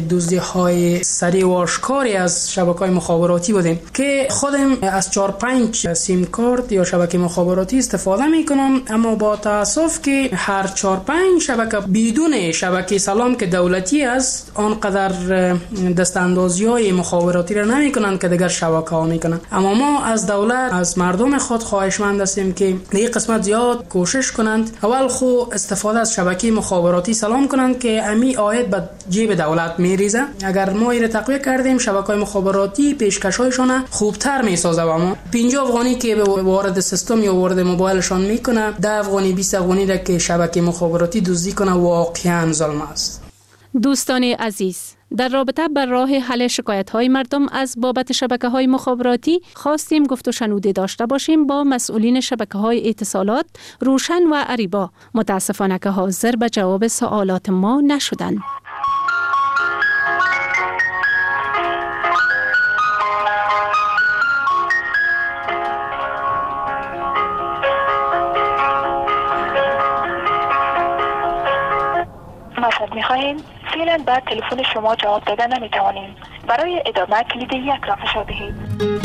دزدی‌های سریع و آشکاری از شبکه‌های مخابراتی بودیم که خودم از 4-5 سیم کارت یا شبکه مخابراتی استفاده می‌کنم، اما با تأسف که هر 4-5 شبکه بدون شبکه سلام که دولتی است آنقدر دستاندازی‌های مخابراتی را نمی‌کنند که دیگر شبکه‌ها میکنن. اما ما از دولت، از مردم خود خواهشمند هستیم که در این قسمت زیاد کوشش کنند. اول خو استفاده از شبکه مخابراتی سلام کنند که امی آید به جیب دولت میریزه. اگر ما این تقویه کردیم شبکه‌های مخابراتی پیشکش‌هایشان خوبتر میسازه و ما 50 افغانی که به وارد سیستم یا وارد موبایلشان میکنه 10 افغانی 20 افغانی را که شبکه مخابراتی دزدی کنه واقعا ظلم است. دوستان عزیز، در رابطه بر راه حل شکایت‌های مردم از بابت شبکه‌های مخابراتی خواستیم گفت و شنوده داشته باشیم با مسئولین شبکه‌های اتصالات روشن و اریبا. متاسفانه که حاضر به جواب سوالات ما نشدند. مطلب می‌خواهیم فعلا بعد تلفن شما جواب دادن نمی‌توانیم. برای ادامه کلید 1 را فشار دهید.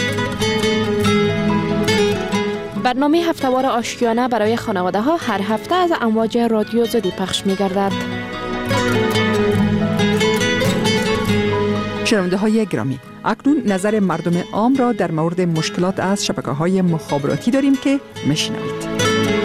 برنامه هفته‌وار آشیانه برای خانواده ها هر هفته از امواج رادیو آزادی پخش می‌گردد. شنونده های گرامی، اکنون نظر مردم عام را در مورد مشکلات از شبکه‌های مخابراتی داریم که میشنوید.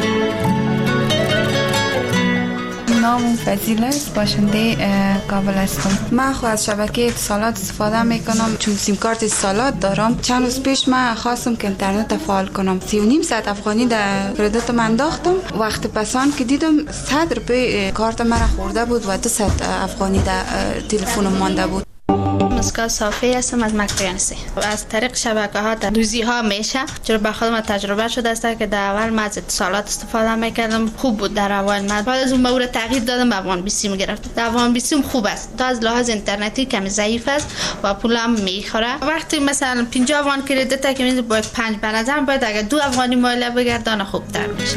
نام فضیل است، باشنده کابل هستم. من خود از شبکه اتصالات استفاده میکنم چون سیم کارت اتصالات دارم. چند روز پیش من خواستم که اینترنت فعال کنم. 3.5 ساعت افغانی در کردیت من انداختم. وقت پسان که دیدم 100 روپیه کارت مرا خورده بود و 200 افغانی در تلفنم مانده بود. مسکا صافی هستم از مکترنسی. از طریق شبکه‌ها دزدی ها میشه، چرا به خودم تجربه شده است که در اول من از اتصالات استفاده میکردم، خوب بود. در اول من بعد از اون مورد تغییر دادم، به افغان بیسیم گرفتم. در افغان بیسیم خوب است، تا از لحاظ اینترنتی کمی ضعیف است و پولم میخوره. وقتی مثلا 50 افغان کردیت که میز با 5 به نظر باید اگر 2 افغانی مایل بگردان خوبتر میشه.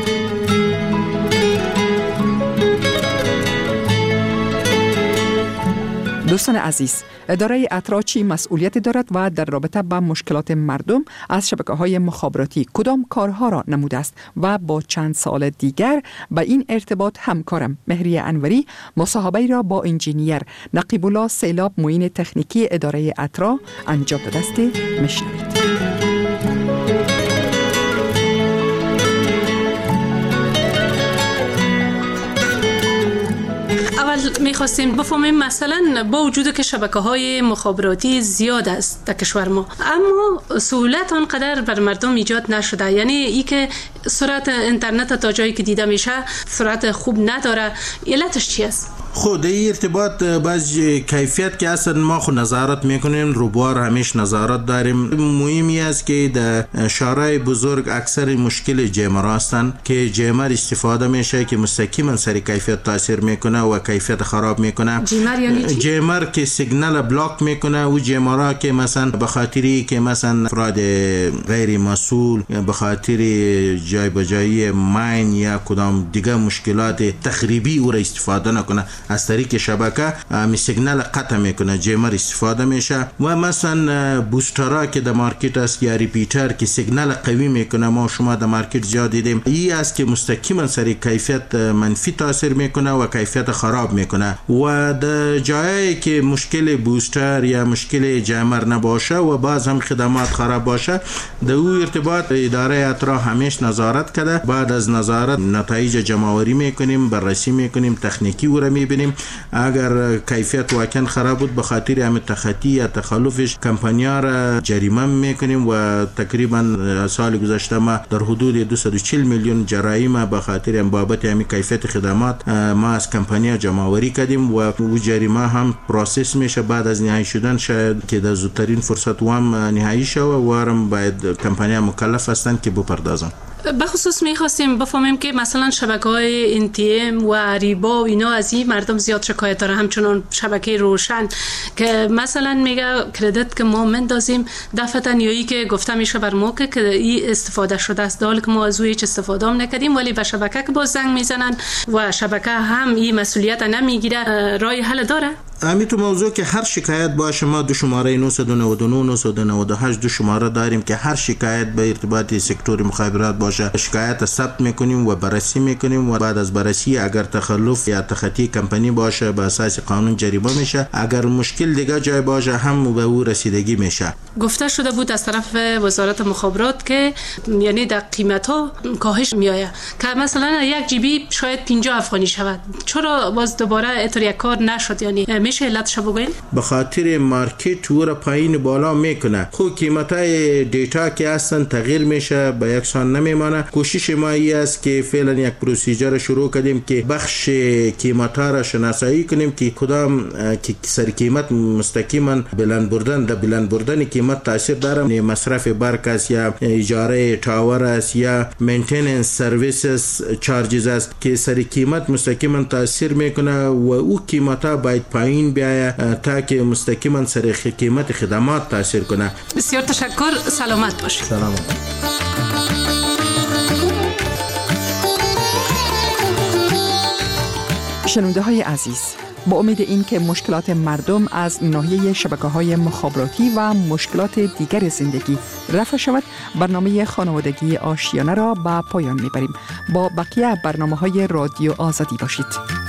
دوستان عزیز، اداره اترا چی مسئولیت دارد و در رابطه با مشکلات مردم از شبکه‌های مخابراتی کدام کارها را نموده است و با چند سال دیگر به این ارتباط همکارم مهریه انوری مصاحبه را با انجینیر نقیب الله سیلاب معین تکنیکی اداره اترا انجام داده است. میشنوید. میخواستیم بفهمیم مثلا با وجود که شبکه‌های مخابراتی زیاد است در کشور ما، اما سهولت آنقدر بر مردم ایجاد نشده. یعنی ای که سرعت اینترنت تا جایی که دیده میشه سرعت خوب نداره. علتش چی است؟ خود این ارتباط باز کیفیت که اصلا ما خود نظارت میکنیم، روبار همیش نظارت داریم. مهمی است که در شهرهای بزرگ اکثر مشکل جیمر هستند که جیمر استفاده میشه که مستقیما سر کیفیت تاثیر میکنه و کیفیت خراب میکنه. جیمر یعنی چی؟ جیمر که سیگنال بلاک میکنه و جیمرها که مثلا به خاطری که مثلا افراد غیر مسئول به خاطر جای بجایی ماین یا کدام دیگه مشکلات تخریبی او را استفاده نکنه، از طریق شبکه می سیگنال قطع میکنه، جیمر استفاده میشه. و مثلا بوسترها که در مارکت است یا ریپیتر که سیگنال قوی میکنه، ما شما در مارکت زیاد دیدیم، این است که مستقیما سر کیفیت منفی تاثیر میکنه و کیفیت خراب میکنه. و در جایی که مشکل بوستر یا مشکل جیمر نباشه و باز هم خدمات خراب باشه، در او ارتباط اداره اترا همیش نظارت کرده. بعد از نظارت نتایج جمع‌آوری میکنیم، بررسی میکنیم، تکنیکی او را میبینیم. اگر کیفیت واقعا خراب بود به خاطر همین تخطی یا تخلفش کمپانی‌ها را جریمه میکنیم. و تقریبا سال گذشته ما در حدود 240 میلیون جرایم به خاطر بابت همین کیفیت خدمات ما از کمپانی‌ها جمع‌آوری کردیم و او جریمه هم پروسس میشه. بعد از نهایی شدن شاید که در زودترین فرصت و هم نهایی شود و هم باید کمپانی‌ها مکلف هستند که بپردازن. بخصوص میخواستیم بفهمیم که مثلا شبکه‌های NTM و اریبا و اینا از این مردم زیاد شکایت داره، همچنان شبکه روشن که مثلا میگه کردیت که ما مندازیم دفعتاً یا ای که گفته میشه بر ما که این استفاده شده است، در حالی که ما از او هیچ استفاده هم نکردیم، ولی به شبکه که باز زنگ میزنن و شبکه هم این مسئولیت نمیگیره. راه حل داره؟ همین تو موضوع که هر شکایت باشه ما دو شماره 999 998 دو شماره داریم که هر شکایت به ارتباط سکتور مخابرات باشه شکایت ثبت میکنیم و بررسی میکنیم و بعد از بررسی اگر تخلف یا تخطی کمپانی باشه به اساس قانون جریمه میشه. اگر مشکل دیگه جای باشه هم به او رسیدگی میشه. گفته شده بود از طرف وزارت مخابرات که یعنی در قیمت ها کاهش میآید که مثلا یک جیبی شاید 50 افغانی شود. چرا باز دوباره اینطور یک کار نشد؟ یعنی میشه علتش بگین؟ به خاطر مارکت و را پایین بالا میکنه. خب قیمت های دیتا که اصلا تغییر میشه به یکسان نمیمانه. کوشش ما است که فعلا یک پروسیجر شروع کردیم که بخش قیمت ها را شناسایی کنیم که کدام که سر قیمت مستقیما بلند بردن قیمت تاثیر داره. مصرف برق است یا اجاره تاور است یا مینتیننس سرویسز چارجز است که سر قیمت مستقیما تاثیر میکنه و او قیمت ها باید پایین بیاید تا که مستقیما سر قیمت خدمات تاثیر کنه. بسیار تشکر. سلامت باشید. سلامت. شنونده های عزیز، با امید این که مشکلات مردم از ناحیه شبکه‌های مخابراتی و مشکلات دیگر زندگی رفع شود، برنامه خانوادگی آشیانه را به پایان میبریم. با بقیه برنامه‌های رادیو آزادی باشید.